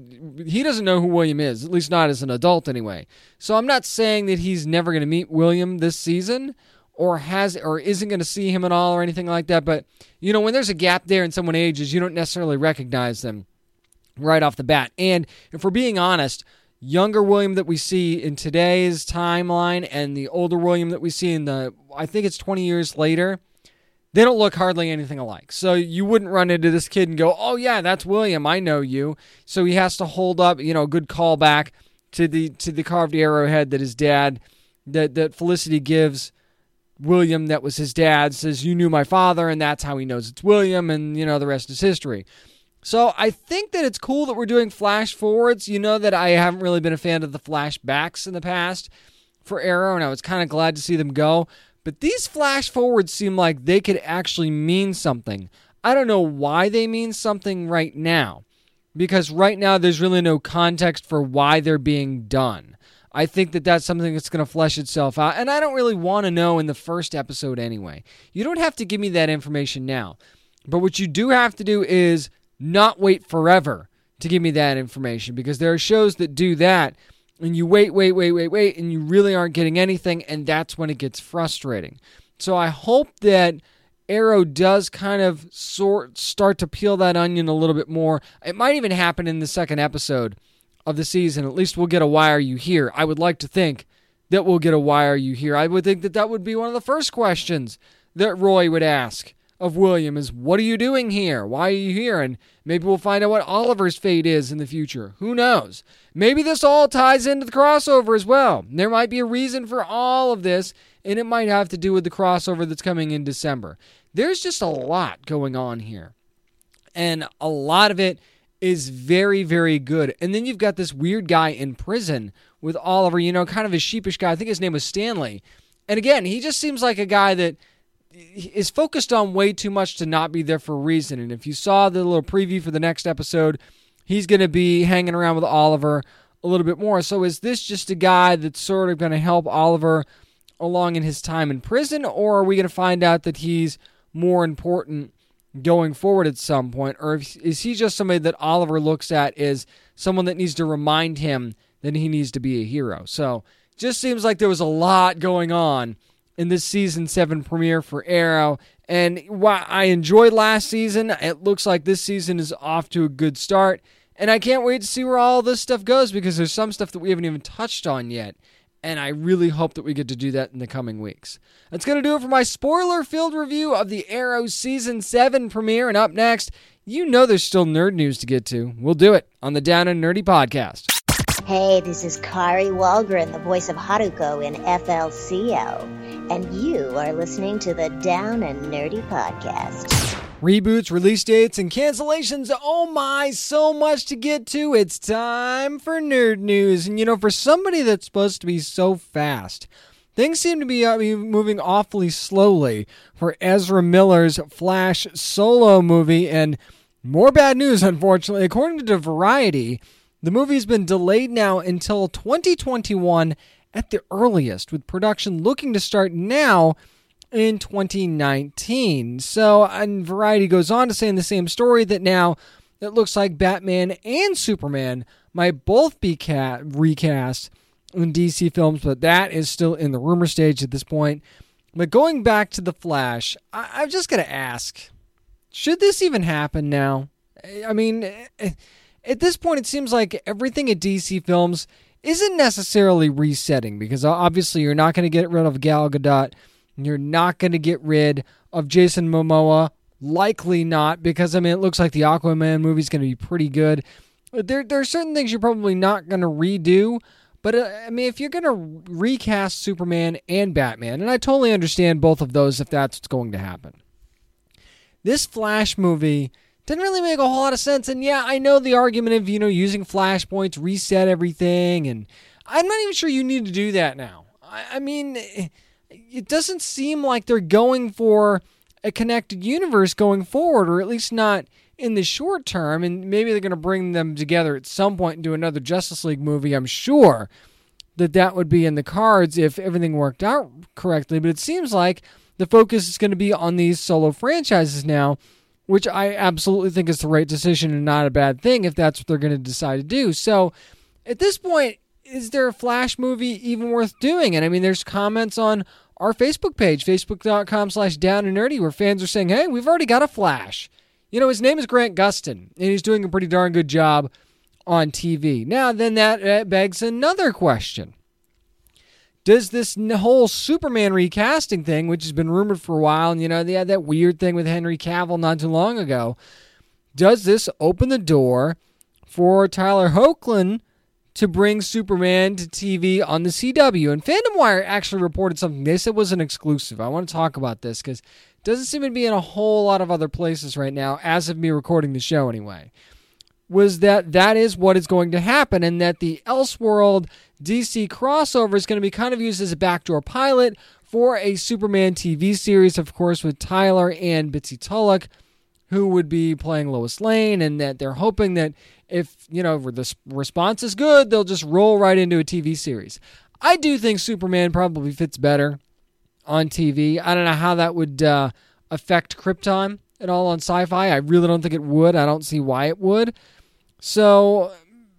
he doesn't know who William is, at least not as an adult anyway. So I'm not saying that he's never going to meet William this season, or isn't going to see him at all or anything like that. But when there's a gap there and someone ages, you don't necessarily recognize them right off the bat. And if we're being honest, younger William that we see in today's timeline and the older William that we see I think it's 20 years later, they don't look hardly anything alike. So you wouldn't run into this kid and go, oh yeah, that's William, I know you. So he has to hold up, a good callback to the carved arrowhead that his dad, that Felicity gives William, that was his dad, says, you knew my father, and that's how he knows it's William, and the rest is history. So I think that it's cool that we're doing flash forwards. That I haven't really been a fan of the flashbacks in the past for Arrow, and I was kind of glad to see them go. But these flash forwards seem like they could actually mean something. I don't know why they mean something right now, because right now there's really no context for why they're being done. I think that that's something that's going to flesh itself out, and I don't really want to know in the first episode anyway. You don't have to give me that information now. But what you do have to do is not wait forever to give me that information, because there are shows that do that, and you wait, and you really aren't getting anything, and that's when it gets frustrating. So I hope that Arrow does kind of start to peel that onion a little bit more. It might even happen in the second episode of the season. At least we'll get a Why Are You Here? I would like to think that we'll get a Why Are You Here? I would think that would be one of the first questions that Roy would ask of William is, what are you doing here? Why are you here? And maybe we'll find out what Oliver's fate is in the future. Who knows? Maybe this all ties into the crossover as well. There might be a reason for all of this, and it might have to do with the crossover that's coming in December. There's just a lot going on here, and a lot of it is very, very good. And then you've got this weird guy in prison with Oliver, kind of a sheepish guy. I think his name was Stanley. And again, he just seems like a guy that is focused on way too much to not be there for a reason. And if you saw the little preview for the next episode, he's going to be hanging around with Oliver a little bit more. So is this just a guy that's sort of going to help Oliver along in his time in prison, or are we going to find out that he's more important going forward at some point? Or is he just somebody that Oliver looks at as someone that needs to remind him that he needs to be a hero? So just seems like there was a lot going on in this season 7 premiere for Arrow. And while I enjoyed last season, it looks like this season is off to a good start. And I can't wait to see where all this stuff goes, because there's some stuff that we haven't even touched on yet. And I really hope that we get to do that in the coming weeks. That's going to do it for my spoiler-filled review of the Arrow Season 7 premiere. And up next, there's still nerd news to get to. We'll do it on the Down and Nerdy podcast. Hey, this is Kari Wahlgren, the voice of Haruko in FLCL, and you are listening to the Down and Nerdy podcast. Reboots, release dates, and cancellations. Oh my, so much to get to. It's time for nerd news. And for somebody that's supposed to be so fast, things seem to be moving awfully slowly for Ezra Miller's Flash solo movie. And more bad news, unfortunately. According to Variety, the movie's been delayed now until 2021 at the earliest, with production looking to start now in 2019. So, and Variety goes on to say in the same story that now it looks like Batman and Superman might both be recast in DC films, but that is still in the rumor stage at this point. But going back to The Flash, I'm just going to ask, should this even happen now? I mean, at this point, it seems like everything at DC Films isn't necessarily resetting, because obviously you're not going to get rid of Gal Gadot. You're not going to get rid of Jason Momoa. Likely not, because, it looks like the Aquaman movie is going to be pretty good. There are certain things you're probably not going to redo, but, if you're going to recast Superman and Batman, and I totally understand both of those if that's what's going to happen. This Flash movie didn't really make a whole lot of sense. And yeah, I know the argument of, using flashpoints, reset everything. And I'm not even sure you need to do that now. It doesn't seem like they're going for a connected universe going forward, or at least not in the short term. And maybe they're going to bring them together at some point and do another Justice League movie. I'm sure that would be in the cards if everything worked out correctly. But it seems like the focus is going to be on these solo franchises now, which I absolutely think is the right decision and not a bad thing if that's what they're going to decide to do. So at this point, is there a Flash movie even worth doing? And there's comments on our Facebook page, facebook.com/downandnerdy, where fans are saying, hey, we've already got a Flash. His name is Grant Gustin, and he's doing a pretty darn good job on TV. Now, then that begs another question. Does this whole Superman recasting thing, which has been rumored for a while, and they had that weird thing with Henry Cavill not too long ago, does this open the door for Tyler Hoechlin to bring Superman to TV on the CW? And Fandom Wire actually reported something. They said it was an exclusive. I want to talk about this because it doesn't seem to be in a whole lot of other places right now, as of me recording the show anyway. Was that is what is going to happen, and that the Elseworld DC crossover is going to be kind of used as a backdoor pilot for a Superman TV series, of course, with Tyler and Bitsy Tulloch, who would be playing Lois Lane, and that they're hoping that if, the response is good, they'll just roll right into a TV series. I do think Superman probably fits better on TV. I don't know how that would affect Krypton at all on Sci-Fi. I really don't think it would. I don't see why it would. So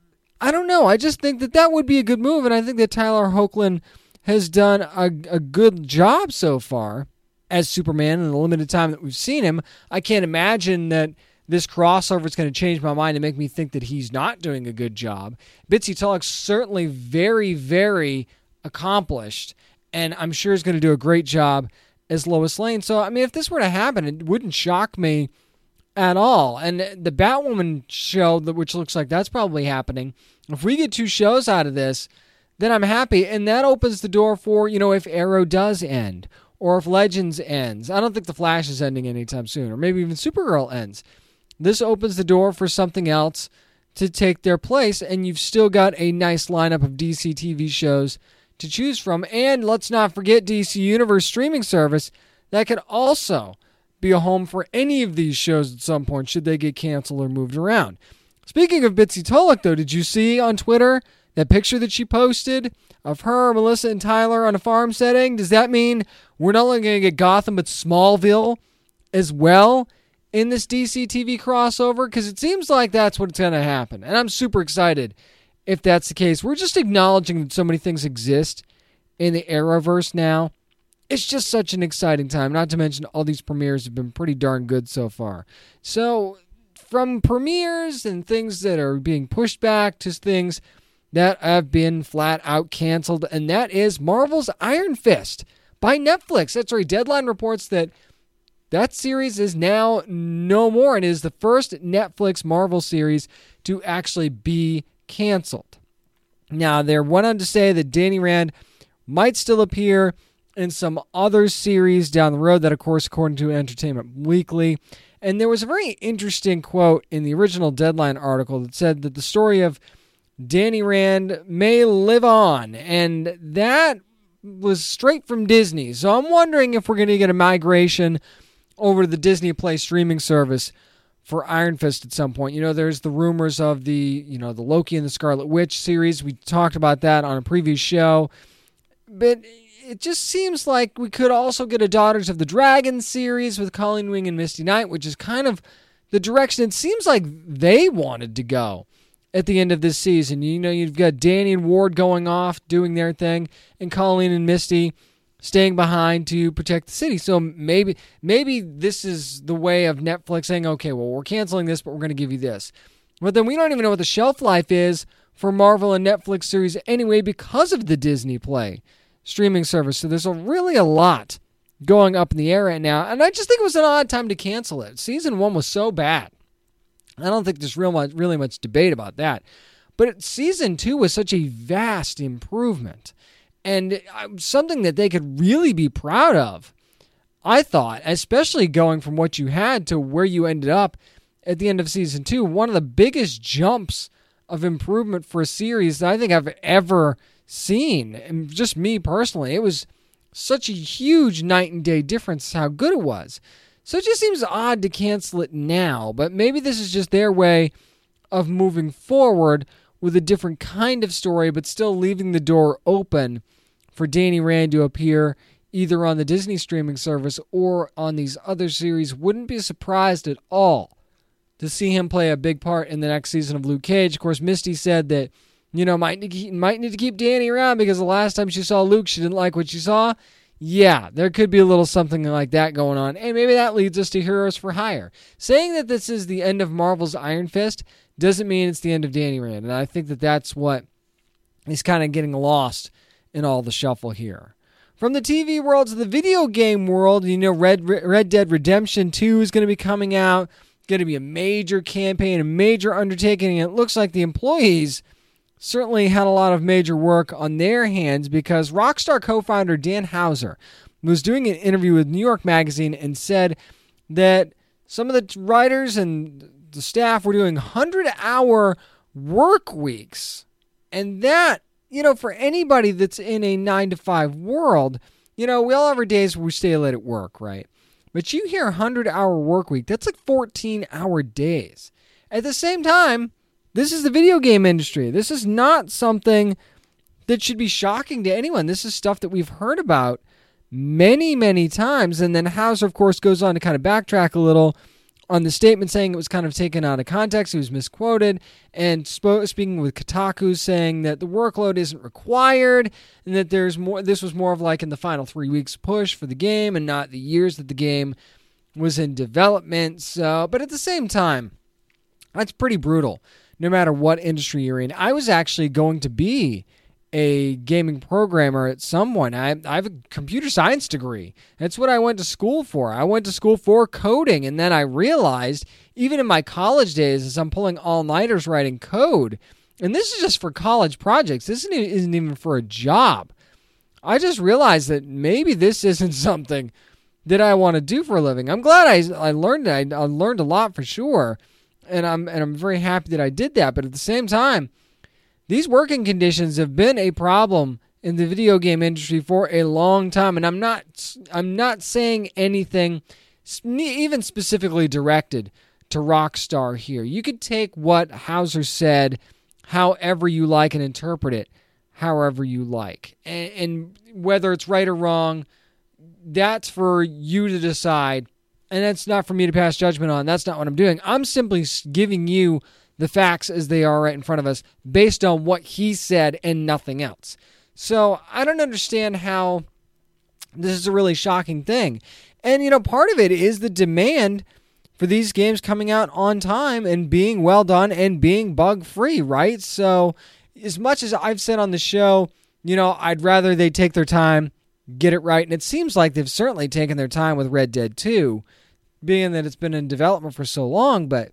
I don't know. I just think that would be a good move, and I think that Tyler Hoechlin has done a good job so far as Superman in the limited time that we've seen him. I can't imagine that this crossover is going to change my mind and make me think that he's not doing a good job. Bitsy Tulloch's certainly very, very accomplished, and I'm sure is going to do a great job as Lois Lane. So, I mean, if this were to happen, it wouldn't shock me at all. And the Batwoman show, which looks like that's probably happening, if we get 2 shows out of this, then I'm happy. And that opens the door for, if Arrow does end, or if Legends ends. I don't think The Flash is ending anytime soon, or maybe even Supergirl ends. This opens the door for something else to take their place, and you've still got a nice lineup of DC TV shows to choose from. And let's not forget DC Universe streaming service that could also be a home for any of these shows at some point should they get canceled or moved around. Speaking of Bitsy Tulloch, though, did you see on Twitter that picture that she posted of her, Melissa, and Tyler on a farm setting? Does that mean we're not only going to get Gotham but Smallville as well in this DC TV crossover? Because it seems like that's what's going to happen. And I'm super excited if that's the case. We're just acknowledging that so many things exist in the Arrowverse now. It's just such an exciting time. Not to mention all these premieres have been pretty darn good so far. So from premieres and things that are being pushed back to things that have been flat out canceled, and that is Marvel's Iron Fist by Netflix. That's right. Deadline reports that series is now no more and is the first Netflix Marvel series to actually be canceled. Now, they went on to say that Danny Rand might still appear in some other series down the road. That, of course, according to Entertainment Weekly. And there was a very interesting quote in the original Deadline article that said that the story of Danny Rand may live on. And that was straight from Disney. So I'm wondering if we're going to get a migration over to the Disney Play streaming service for Iron Fist at some point. There's the rumors of the Loki and the Scarlet Witch series. We talked about that on a previous show. But it just seems like we could also get a Daughters of the Dragon series with Colleen Wing and Misty Knight, which is kind of the direction it seems like they wanted to go at the end of this season. You've got Danny and Ward going off, doing their thing, and Colleen and Misty staying behind to protect the city. So maybe this is the way of Netflix saying, okay, well, we're canceling this, but we're going to give you this. But then we don't even know what the shelf life is for Marvel and Netflix series anyway because of the Disney Play streaming service. So there's really a lot going up in the air right now. And I just think it was an odd time to cancel it. Season 1 was so bad. I don't think there's really much debate about that. But Season 2 was such a vast improvement. And something that they could really be proud of, I thought, especially going from what you had to where you ended up at the end of Season 2. One of the biggest jumps of improvement for a series that I think I've ever seen. And just me personally, it was such a huge night and day difference how good it was. So it just seems odd to cancel it now, but maybe this is just their way of moving forward with a different kind of story, but still leaving the door open for Danny Rand to appear either on the Disney streaming service or on these other series. Wouldn't be surprised at all to see him play a big part in the next season of Luke Cage. Of course, Misty said that, might need to keep Danny around because the last time she saw Luke, she didn't like what she saw. Yeah, there could be a little something like that going on, and maybe that leads us to Heroes for Hire. Saying that this is the end of Marvel's Iron Fist doesn't mean it's the end of Danny Rand, and I think that that's what is kind of getting lost in all the shuffle here. From the TV world to the video game world, Red Dead Redemption 2 is going to be coming out, going to be a major campaign, a major undertaking, and it looks like the employees certainly had a lot of major work on their hands because Rockstar co-founder Dan Houser was doing an interview with New York Magazine and said that some of the writers and the staff were doing 100-hour work weeks. And that, for anybody that's in a 9-to-5 world, we all have our days where we stay late at work, right? But you hear 100-hour work week, that's like 14-hour days. At the same time, this is the video game industry. This is not something that should be shocking to anyone. This is stuff that we've heard about many, many times. And then Houser, of course, goes on to kind of backtrack a little on the statement saying it was kind of taken out of context. It was misquoted. And speaking with Kotaku, saying that the workload isn't required and that there's more. This was more of like in the final 3 weeks push for the game and not the years that the game was in development. So, but at the same time, that's pretty brutal, no matter what industry you're in. I was actually going to be a gaming programmer at some point. I have a computer science degree. That's what I went to school for. I went to school for coding, and then I realized, even in my college days, as I'm pulling all-nighters writing code, and this is just for college projects, this isn't even for a job. I just realized that maybe this isn't something that I want to do for a living. I'm glad I learned it. I learned a lot for sure, and I'm very happy that I did that. But at the same time, these working conditions have been a problem in the video game industry for a long time, and I'm not saying anything even specifically directed to Rockstar here. You could take what Hauser said however you like and interpret it however you like. And whether it's right or wrong, that's for you to decide, and that's not for me to pass judgment on. That's not what I'm doing. I'm simply giving you the facts as they are right in front of us based on what he said and nothing else. So I don't understand how this is a really shocking thing. And, part of it is the demand for these games coming out on time and being well done and being bug-free, right? So as much as I've said on the show, I'd rather they take their time, get it right. And it seems like they've certainly taken their time with Red Dead 2, being that it's been in development for so long, but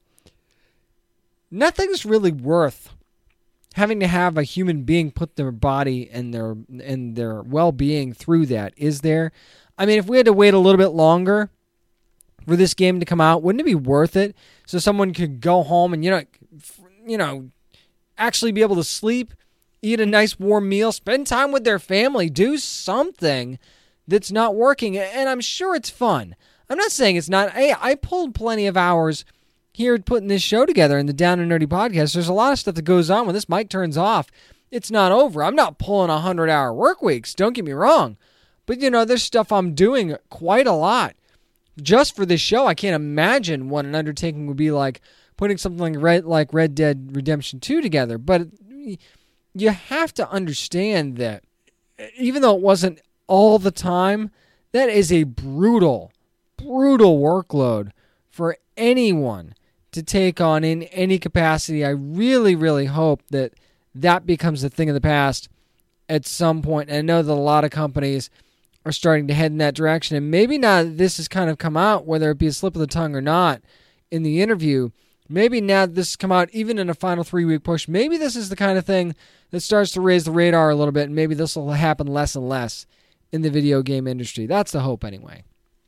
nothing's really worth having to have a human being put their body and their well-being through that, is there? I mean, if we had to wait a little bit longer for this game to come out, wouldn't it be worth it so someone could go home and, actually be able to sleep, eat a nice warm meal, spend time with their family, do something that's not working? And I'm sure it's fun. I'm not saying it's not. Hey, I pulled plenty of hours here putting this show together in the Down and Nerdy podcast. There's a lot of stuff that goes on when this mic turns off. It's not over. I'm not pulling 100-hour work weeks. Don't get me wrong. But, there's stuff I'm doing quite a lot just for this show. I can't imagine what an undertaking would be like putting something like Red Dead Redemption 2 together. But you have to understand that even though it wasn't all the time, that is a brutal workload for anyone to take on in any capacity. I really, really hope that becomes a thing of the past at some point. And I know that a lot of companies are starting to head in that direction. And maybe now that this has kind of come out, whether it be a slip of the tongue or not in the interview, maybe now that this has come out, even in a final 3-week push, maybe this is the kind of thing that starts to raise the radar a little bit, and maybe this will happen less and less in the video game industry. That's the hope anyway.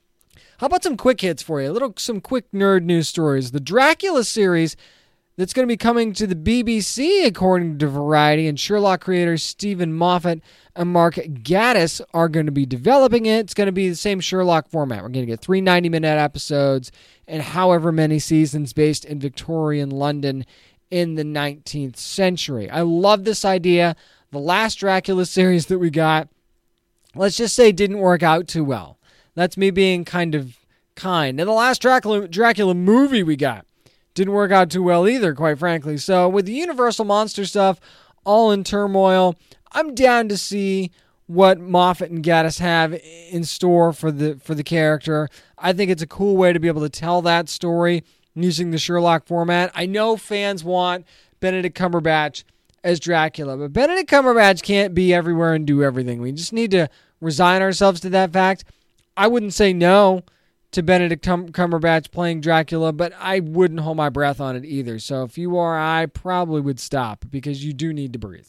How about some quick hits for you? Some quick nerd news stories. The Dracula series that's going to be coming to the BBC, according to Variety, and Sherlock creators Stephen Moffat and Mark Gatiss are going to be developing it. It's going to be the same Sherlock format. We're going to get 3 90-minute episodes and however many seasons based in Victorian London in the 19th century. I love this idea. The last Dracula series that we got, let's just say, didn't work out too well. That's me being kind. And the last Dracula movie we got didn't work out too well either, quite frankly. So with the Universal Monster stuff all in turmoil, I'm down to see what Moffat and Gatiss have in store for the character. I think it's a cool way to be able to tell that story using the Sherlock format. I know fans want Benedict Cumberbatch as Dracula, but Benedict Cumberbatch can't be everywhere and do everything. We just need to resign ourselves to that fact. I wouldn't say no to Benedict Cumberbatch playing Dracula, but I wouldn't hold my breath on it either. So if you are, I probably would stop because you do need to breathe.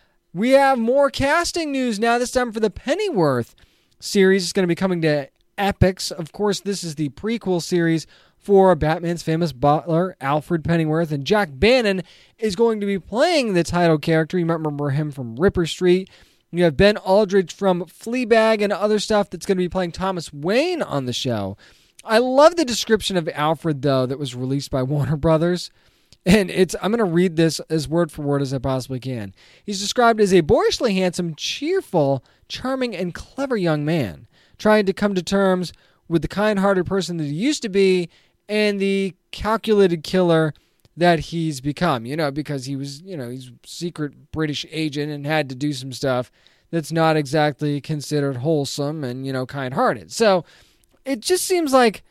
We have more casting news now, this time for the Pennyworth series. It's going to be coming to Epix. Of course, this is the prequel series for Batman's famous butler, Alfred Pennyworth, and Jack Bannon is going to be playing the title character. You might remember him from Ripper Street. You have Ben Aldridge from Fleabag and other stuff that's going to be playing Thomas Wayne on the show. I love the description of Alfred, though, that was released by Warner Brothers. And I'm going to read this as word for word as I possibly can. He's described as a boyishly handsome, cheerful, charming, and clever young man, trying to come to terms with the kind-hearted person that he used to be and the calculated killer that he's become, because he was, he's a secret British agent and had to do some stuff that's not exactly considered wholesome and, kind-hearted. So it just seems like,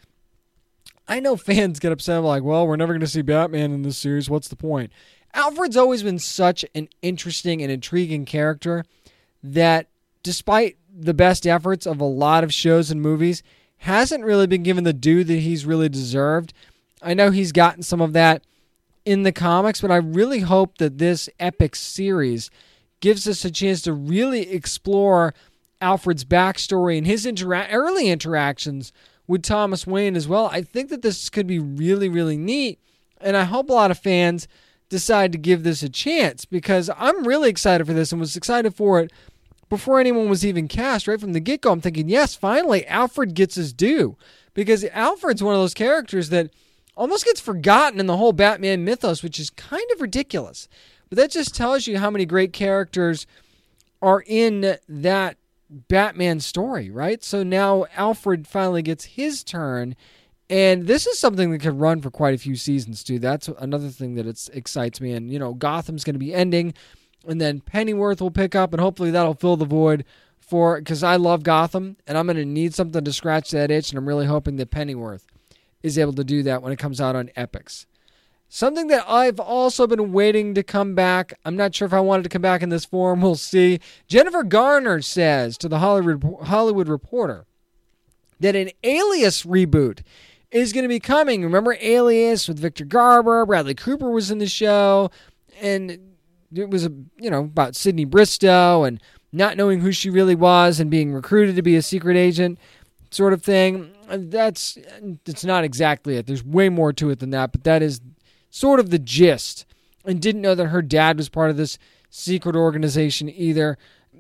I know fans get upset, like, well, we're never going to see Batman in this series. What's the point? Alfred's always been such an interesting and intriguing character that despite the best efforts of a lot of shows and movies, hasn't really been given the due that he's really deserved. I know he's gotten some of that in the comics, but I really hope that this epic series gives us a chance to really explore Alfred's backstory and his early interactions with Thomas Wayne as well. I think that this could be really, really neat, and I hope a lot of fans decide to give this a chance, because I'm really excited for this and was excited for it before anyone was even cast. Right from the get-go, I'm thinking, yes, finally, Alfred gets his due, because Alfred's one of those characters that almost gets forgotten in the whole Batman mythos, which is kind of ridiculous. But that just tells you how many great characters are in that Batman story, right? So now Alfred finally gets his turn, and this is something that could run for quite a few seasons too. That's another thing that excites me. And Gotham's going to be ending, and then Pennyworth will pick up, and hopefully that'll fill the void because I love Gotham, and I'm going to need something to scratch that itch, and I'm really hoping that Pennyworth is able to do that when it comes out on Epix. Something that I've also been waiting to come back. I'm not sure if I wanted to come back in this form. We'll see. Jennifer Garner says to the Hollywood Reporter that an Alias reboot is going to be coming. Remember Alias with Victor Garber? Bradley Cooper was in the show, and it was about Sydney Bristow and not knowing who she really was and being recruited to be a secret agent sort of thing. It's not exactly it. There's way more to it than that, but that is sort of the gist. And didn't know that her dad was part of this secret organization either.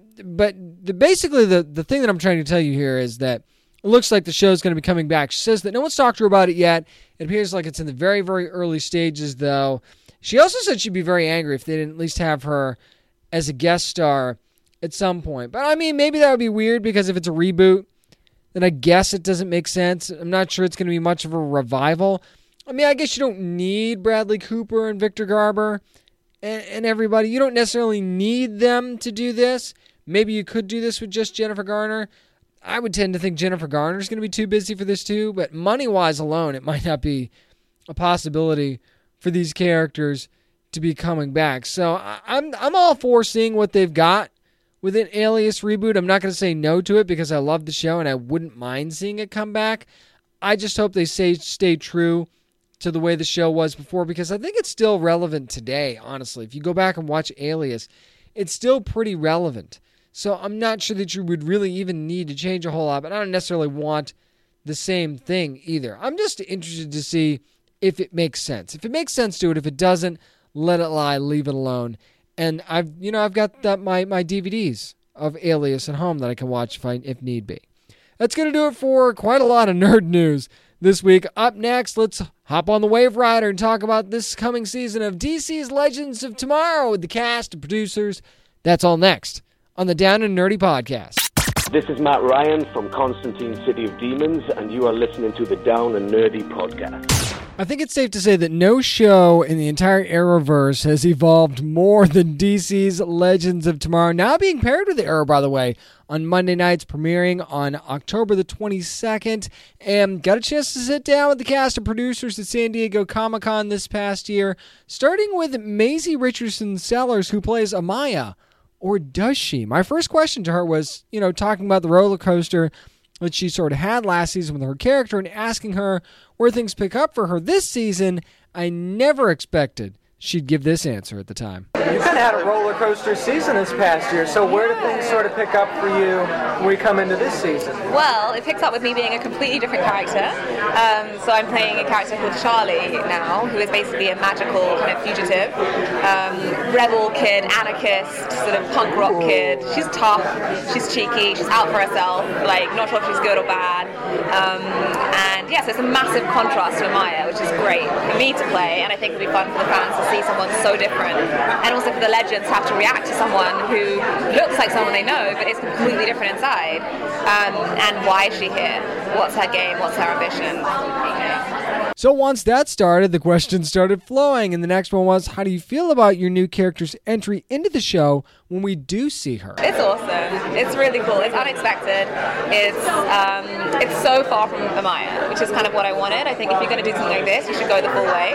But basically the thing that I'm trying to tell you here is that it looks like the show's going to be coming back. She says that no one's talked to her about it yet. It appears like it's in the very, very early stages, though. She also said she'd be very angry if they didn't at least have her as a guest star at some point. But, I mean, maybe that would be weird, because if it's a reboot, then I guess it doesn't make sense. I'm not sure it's going to be much of a revival. I mean, I guess you don't need Bradley Cooper and Victor Garber and everybody. You don't necessarily need them to do this. Maybe you could do this with just Jennifer Garner. I would tend to think Jennifer Garner is going to be too busy for this too, but money-wise alone, it might not be a possibility for these characters to be coming back. So I'm all for seeing what they've got with an Alias reboot. I'm not going to say no to it, because I love the show and I wouldn't mind seeing it come back. I just hope they stay true to the way the show was before, because I think it's still relevant today, honestly. If you go back and watch Alias, it's still pretty relevant. So I'm not sure that you would really even need to change a whole lot, but I don't necessarily want the same thing either. I'm just interested to see if it makes sense. If it makes sense, do it. If it doesn't, let it lie, leave it alone. And I've got my DVDs of Alias at home that I can watch if need be. That's going to do it for quite a lot of nerd news this week. Up next, let's hop on the Wave Rider and talk about this coming season of DC's Legends of Tomorrow with the cast and producers. That's all next on the Down and Nerdy Podcast. This is Matt Ryan from Constantine City of Demons, and you are listening to the Down and Nerdy Podcast. I think it's safe to say that no show in the entire Arrowverse has evolved more than DC's Legends of Tomorrow, now being paired with the Arrow, by the way, on Monday nights, premiering on October the 22nd, and got a chance to sit down with the cast of producers at San Diego Comic-Con this past year, starting with Maisie Richardson Sellers, who plays Amaya. Or does she? My first question to her was, talking about the roller coaster that she sort of had last season with her character and asking her where things pick up for her this season. I never expected she'd give this answer at the time. You kind of had a roller coaster season this past year, so where do things sort of pick up for you when we come into this season? Well, it picks up with me being a completely different character. So I'm playing a character called Charlie now, who is basically a magical kind of fugitive, rebel kid, anarchist, sort of punk rock kid. She's tough, she's cheeky, she's out for herself, not sure if she's good or bad. And yeah, so it's a massive contrast to Amaya, which is great for me to play, and I think it'll be fun for the fans to see someone so different, and also for the Legends to have to react to someone who looks like someone they know but is completely different inside. And why is she here? What's her game? What's her ambition? So once that started, the questions started flowing, and the next one was, how do you feel about your new character's entry into the show when we do see her? It's awesome. It's really cool. It's unexpected. It's so far from Amaya, which is kind of what I wanted. I think if you're going to do something like this, you should go the full way.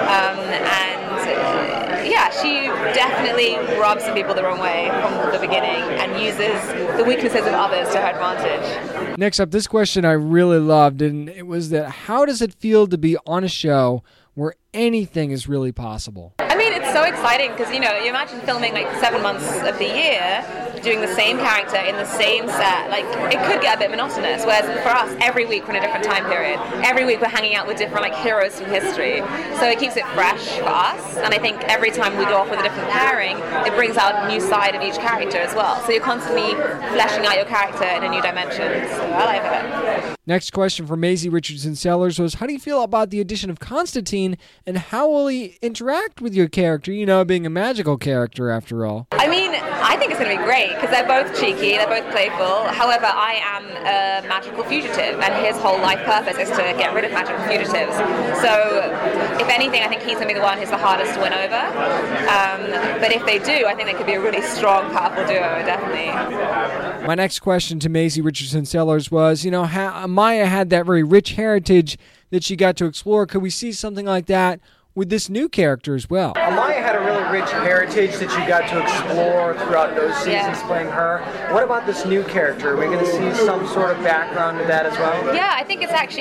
Yeah, she definitely rubs some people the wrong way from the beginning and uses the weaknesses of others to her advantage. Next up, this question I really loved, and it was that how does it feel to be on a show where anything is really possible? I mean, it's so exciting because, you imagine filming like 7 months of the year, doing the same character in the same set. Like, it could get a bit monotonous, whereas for us, every week we're in a different time period. Every week we're hanging out with different like heroes from history. So it keeps it fresh for us, and I think every time we go off with a different pairing, it brings out a new side of each character as well. So you're constantly fleshing out your character in a new dimension. So I like it. Next question from Maisie Richardson Sellers was, how do you feel about the addition of Constantine, and how will he interact with your character, being a magical character after all? I mean, I think it's going to be great because they're both cheeky, they're both playful. However, I am a magical fugitive, and his whole life purpose is to get rid of magical fugitives. So, if anything, I think he's going to be the one who's the hardest to win over. But if they do, I think they could be a really strong, powerful duo, definitely. My next question to Maisie Richardson Sellers was, Maya had that very rich heritage that she got to explore. Could we see something like that with this new character as well? Amaya had a really rich heritage that you got to explore throughout those seasons playing her. What about this new character? Are we going to see some sort of background to that as well? Yeah, I think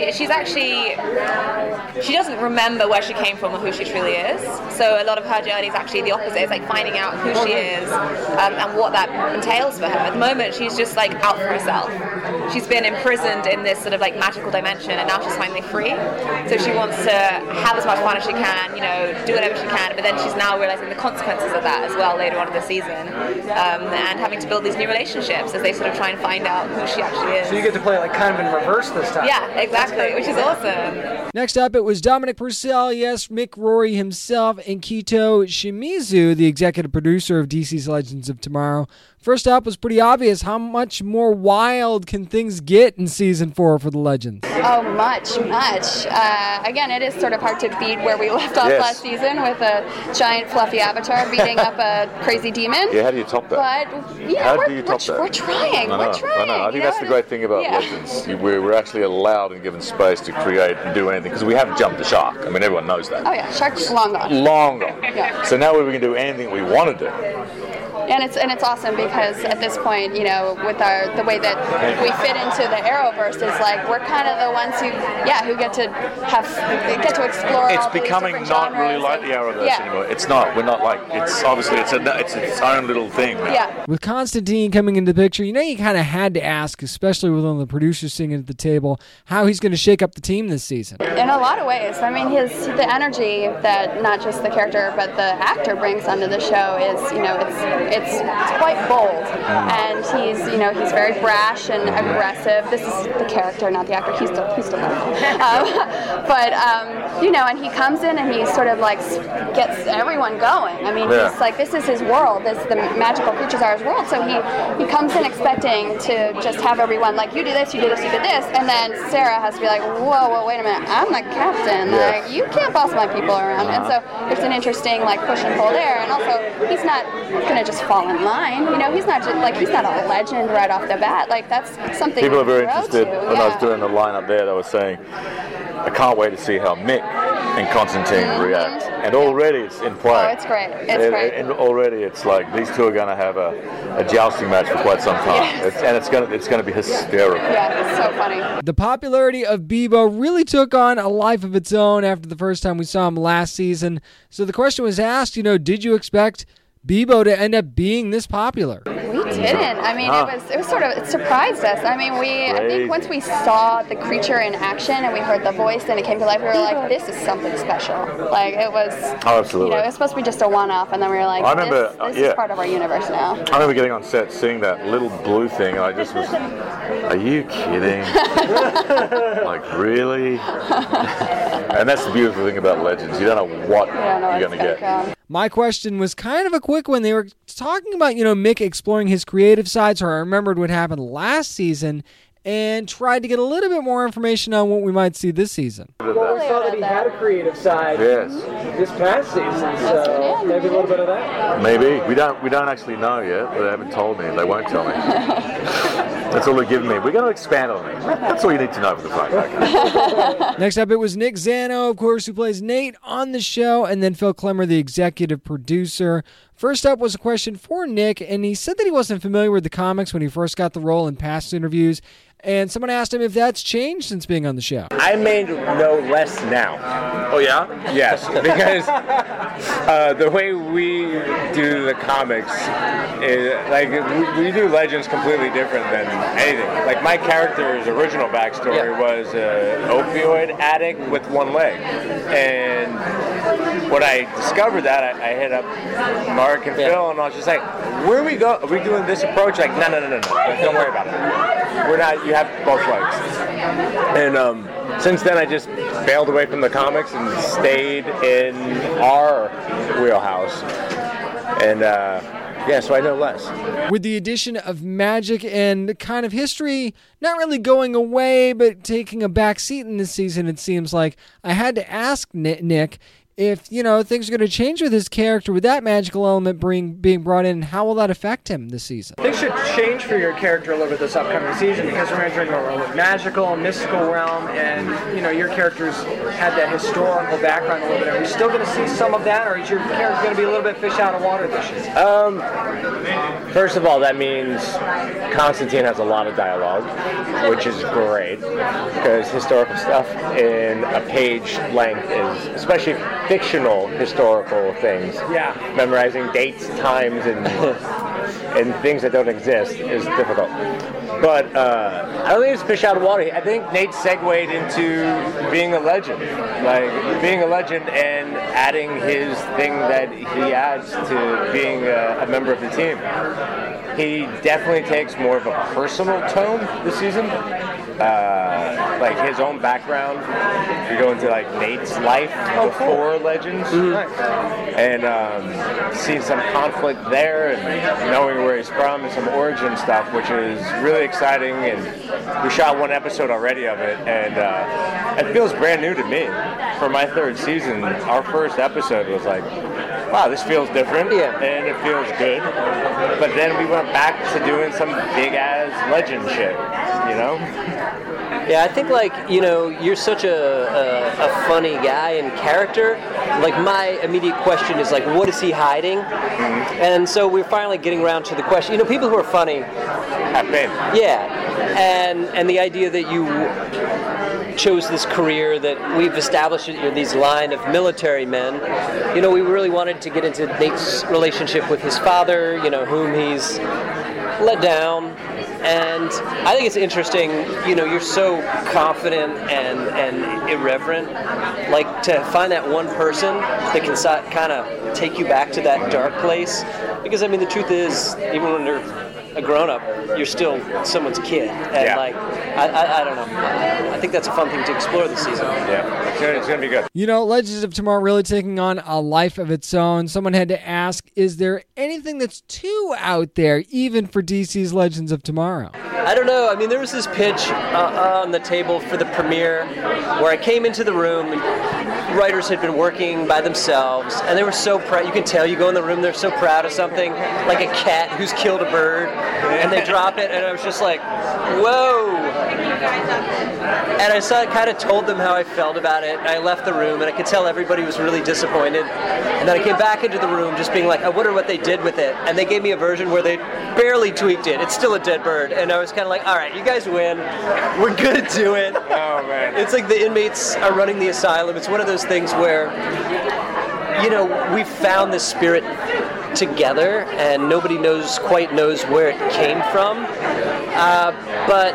she doesn't remember where she came from or who she truly is. So a lot of her journey is actually the opposite. It's like finding out who she is and what that entails for her. At the moment, she's just like out for herself. She's been imprisoned in this sort of like magical dimension, and now she's finally free. So she wants to have as much fun as she can, do whatever she can, but then she's now realizing the consequences of that as well later on in the season, and having to build these new relationships as they sort of try and find out who she actually is. So you get to play like kind of in reverse this time. Yeah, exactly, which is awesome. Next up, it was Dominic Purcell, yes, Mick Rory himself, and Kito Shimizu, the executive producer of DC's Legends of Tomorrow. First up was pretty obvious. How much more wild can things get in Season 4 for the Legends? Oh, much. Again, it is sort of hard to beat where we left off last season with a giant fluffy avatar beating up a crazy demon. Yeah, how do you top that? But, how do you top that? We're trying. I know. I think that's the great thing about Legends. We're actually allowed and given space to create and do anything, because we haven't jumped the shark. I mean, everyone knows that. Oh, yeah. Shark's long gone. Long gone. Yeah. So now we can do anything we want to do. And it's awesome because at this point, with the way that we fit into the Arrowverse is like we're kind of the ones who get to explore. It's all becoming these not genres really like the Arrowverse anymore. It's not. We're not like. It's obviously it's its own little thing now. Yeah. With Constantine coming into the picture, you kind of had to ask, especially with one of the producers sitting at the table, how he's going to shake up the team this season. In a lot of ways. I mean, the energy that not just the character but the actor brings onto the show is it's quite bold, and he's very brash and aggressive. This is the character, not the actor. He's still wonderful. And he comes in and he sort of like gets everyone going. I mean, he's like, this is his world. The magical creatures are his world. So he comes in expecting to just have everyone like, you do this, you do this, you do this, and then Sarah has to be like, whoa, wait a minute, I'm the captain. Like, you can't boss my people around. And so there's an interesting like push and pull there. And also, he's not gonna just fall in line. He's not a legend right off the bat. Like, that's something people are very interested. To. When I was doing the lineup there, they were saying, I can't wait to see how Mick and Constantine react. And already it's in play. Oh, it's great. It's great. And already it's like these two are going to have a jousting match for quite some time. Yes. It's going to be hysterical. Yeah, it's so funny. The popularity of Bebo really took on a life of its own after the first time we saw him last season. So the question was asked, did you expect Bebo to end up being this popular? We didn't. I mean, it surprised us. I mean, I think once we saw the creature in action and we heard the voice and it came to life, we were like, this is something special. Like, it was, absolutely. It was supposed to be just a one-off, and then we were like, this is part of our universe now. I remember getting on set, seeing that little blue thing, and I just was, are you kidding? Like, really? And that's the beautiful thing about Legends. You don't know what you're going to get. My question was kind of a quick one. They were talking about, Mick exploring his creative side, so I remembered what happened last season, and tried to get a little bit more information on what we might see this season. Well, we saw that he had a creative side this past season, so maybe a little bit of that. Maybe. We don't actually know yet. They haven't told me. They won't tell me. That's all they're giving me. We're going to expand on it. That's all you need to know for the fact. Next up, it was Nick Zano, of course, who plays Nate on the show, and then Phil Klemmer, the executive producer. First up was a question for Nick, and he said that he wasn't familiar with the comics when he first got the role in past interviews. And someone asked him if that's changed since being on the show. I may know less now. Oh, yeah? Yes, because the way we do the comics is, like, we do Legends completely different than anything. Like, my character's original backstory was an opioid addict with one leg. And when I discovered that, I hit up Mark and Phil, and I was just like, where we go? Are we doing this approach? Like, no. Don't worry about it. We're not, you have both legs. And since then, I just bailed away from the comics and stayed in our wheelhouse. And so I know less. With the addition of magic and kind of history not really going away, but taking a back seat in this season, it seems like, I had to ask Nick if, things are going to change with his character, with that magical element being brought in, how will that affect him this season? Things should change for your character a little bit this upcoming season because we're entering a magical, mystical realm, and, your character's had that historical background a little bit. Are we still going to see some of that, or is your character going to be a little bit fish out of water this year? First of all, that means Constantine has a lot of dialogue, which is great, because historical stuff in a page length is, especially fictional historical things. Yeah. Memorizing dates, times, and things that don't exist is difficult. But I don't think it's fish out of water. I think Nate segued into being a legend. Like, being a legend and adding his thing that he adds to being a member of the team. He definitely takes more of a personal tone this season. Like his own background. We go into like Nate's life before Legends, and seeing some conflict there, and knowing where he's from, and some origin stuff, which is really exciting. And we shot one episode already of it, and it feels brand new to me. For my third season, our first episode was like, wow, this feels different, and it feels good. But then we went back to doing some big-ass Legend shit, Yeah, I think, you're such a funny guy and character. Like, my immediate question is, what is he hiding? Mm-hmm. And so we're finally getting around to the question. People who are funny have been. Yeah, and the idea that you chose this career that we've established, these line of military men. We really wanted to get into Nate's relationship with his father, whom he's let down. And I think it's interesting, you're so confident and irreverent, to find that one person that can kind of take you back to that dark place. Because, the truth is, even when you're a grown-up, you're still someone's kid. And, I don't know. I think that's a fun thing to explore this season. Yeah, it's going to be good. Legends of Tomorrow really taking on a life of its own. Someone had to ask, is there anything that's too out there, even for DC's Legends of Tomorrow? I don't know. There was this pitch on the table for the premiere where I came into the room and writers had been working by themselves, and they were so proud. You can tell, you go in the room, they're so proud of something, like a cat who's killed a bird, and they drop it, and I was just like, whoa. And I kind of told them how I felt about it, and I left the room, and I could tell everybody was really disappointed. And then I came back into the room just being like, I wonder what they did with it. And they gave me a version where they barely tweaked it. It's still a dead bird. And I was kind of like, all right, you guys win. We're going to do it. Oh, man. It's like the inmates are running the asylum. It's one of those things where, we found this spirit together, and nobody quite knows where it came from. But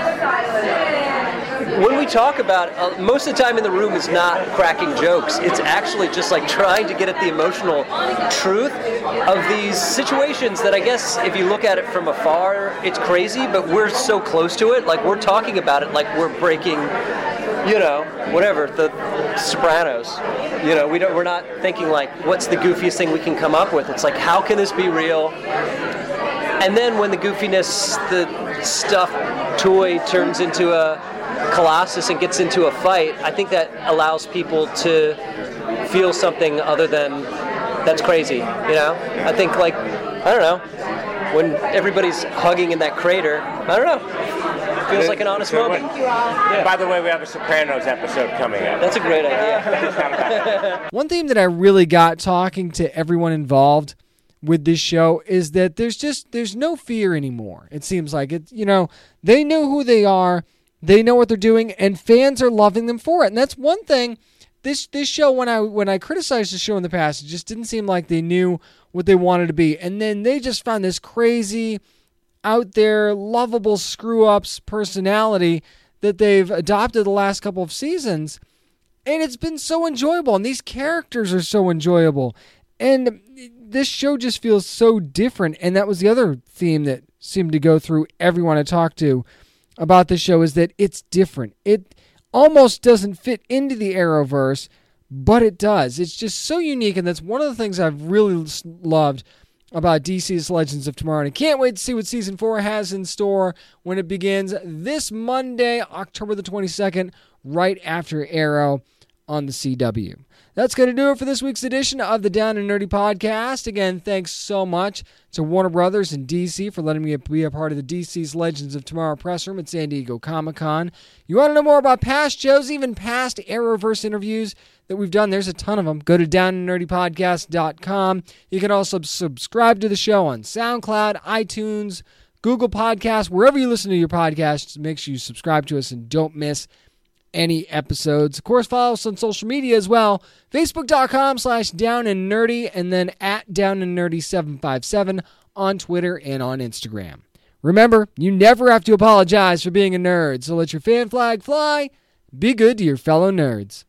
when we talk about it, most of the time in the room is not cracking jokes. It's actually just trying to get at the emotional truth of these situations that I guess if you look at it from afar, it's crazy, but we're so close to it. We're talking about it like we're breaking, whatever, the Sopranos. We're not thinking what's the goofiest thing we can come up with. It's how can this be real? And then when the goofiness, the stuffed toy turns into a Colossus and gets into a fight, I think that allows people to feel something other than that's crazy, you know? I think, like, I don't know, when everybody's hugging in that crater, I don't know, feels like an honest moment. Yeah. By the way, we have a Sopranos episode coming up. That's a great idea. One theme that I really got talking to everyone involved with this show is that there's no fear anymore. It seems like it, you know, they know who they are, they know what they're doing, and fans are loving them for it. And that's one thing. This show, when I criticized the show in the past, it just didn't seem like they knew what they wanted to be. And then they just found this crazy, out there, lovable screw-ups personality that they've adopted the last couple of seasons. And it's been so enjoyable. And these characters are so enjoyable. And this show just feels so different. And that was the other theme that seemed to go through everyone I talked to about the show, is that it's different. It almost doesn't fit into the Arrowverse, but it does. It's just so unique, and that's one of the things I've really loved about DC's Legends of Tomorrow. And I can't wait to see what Season 4 has in store when it begins this Monday, October the 22nd, right after Arrow on the CW. That's going to do it for this week's edition of the Down and Nerdy Podcast. Again, thanks so much to Warner Brothers and DC for letting me be a part of the DC's Legends of Tomorrow press room at San Diego Comic-Con. You want to know more about past shows, even past Arrowverse interviews that we've done? There's a ton of them. Go to downandnerdypodcast.com. You can also subscribe to the show on SoundCloud, iTunes, Google Podcasts, wherever you listen to your podcasts. Make sure you subscribe to us and don't miss any episodes. Of course, follow us on social media as well. Facebook.com/downandnerdy, and then at downandnerdy757 on Twitter and on Instagram. Remember, you never have to apologize for being a nerd, so let your fan flag fly. Be good to your fellow nerds.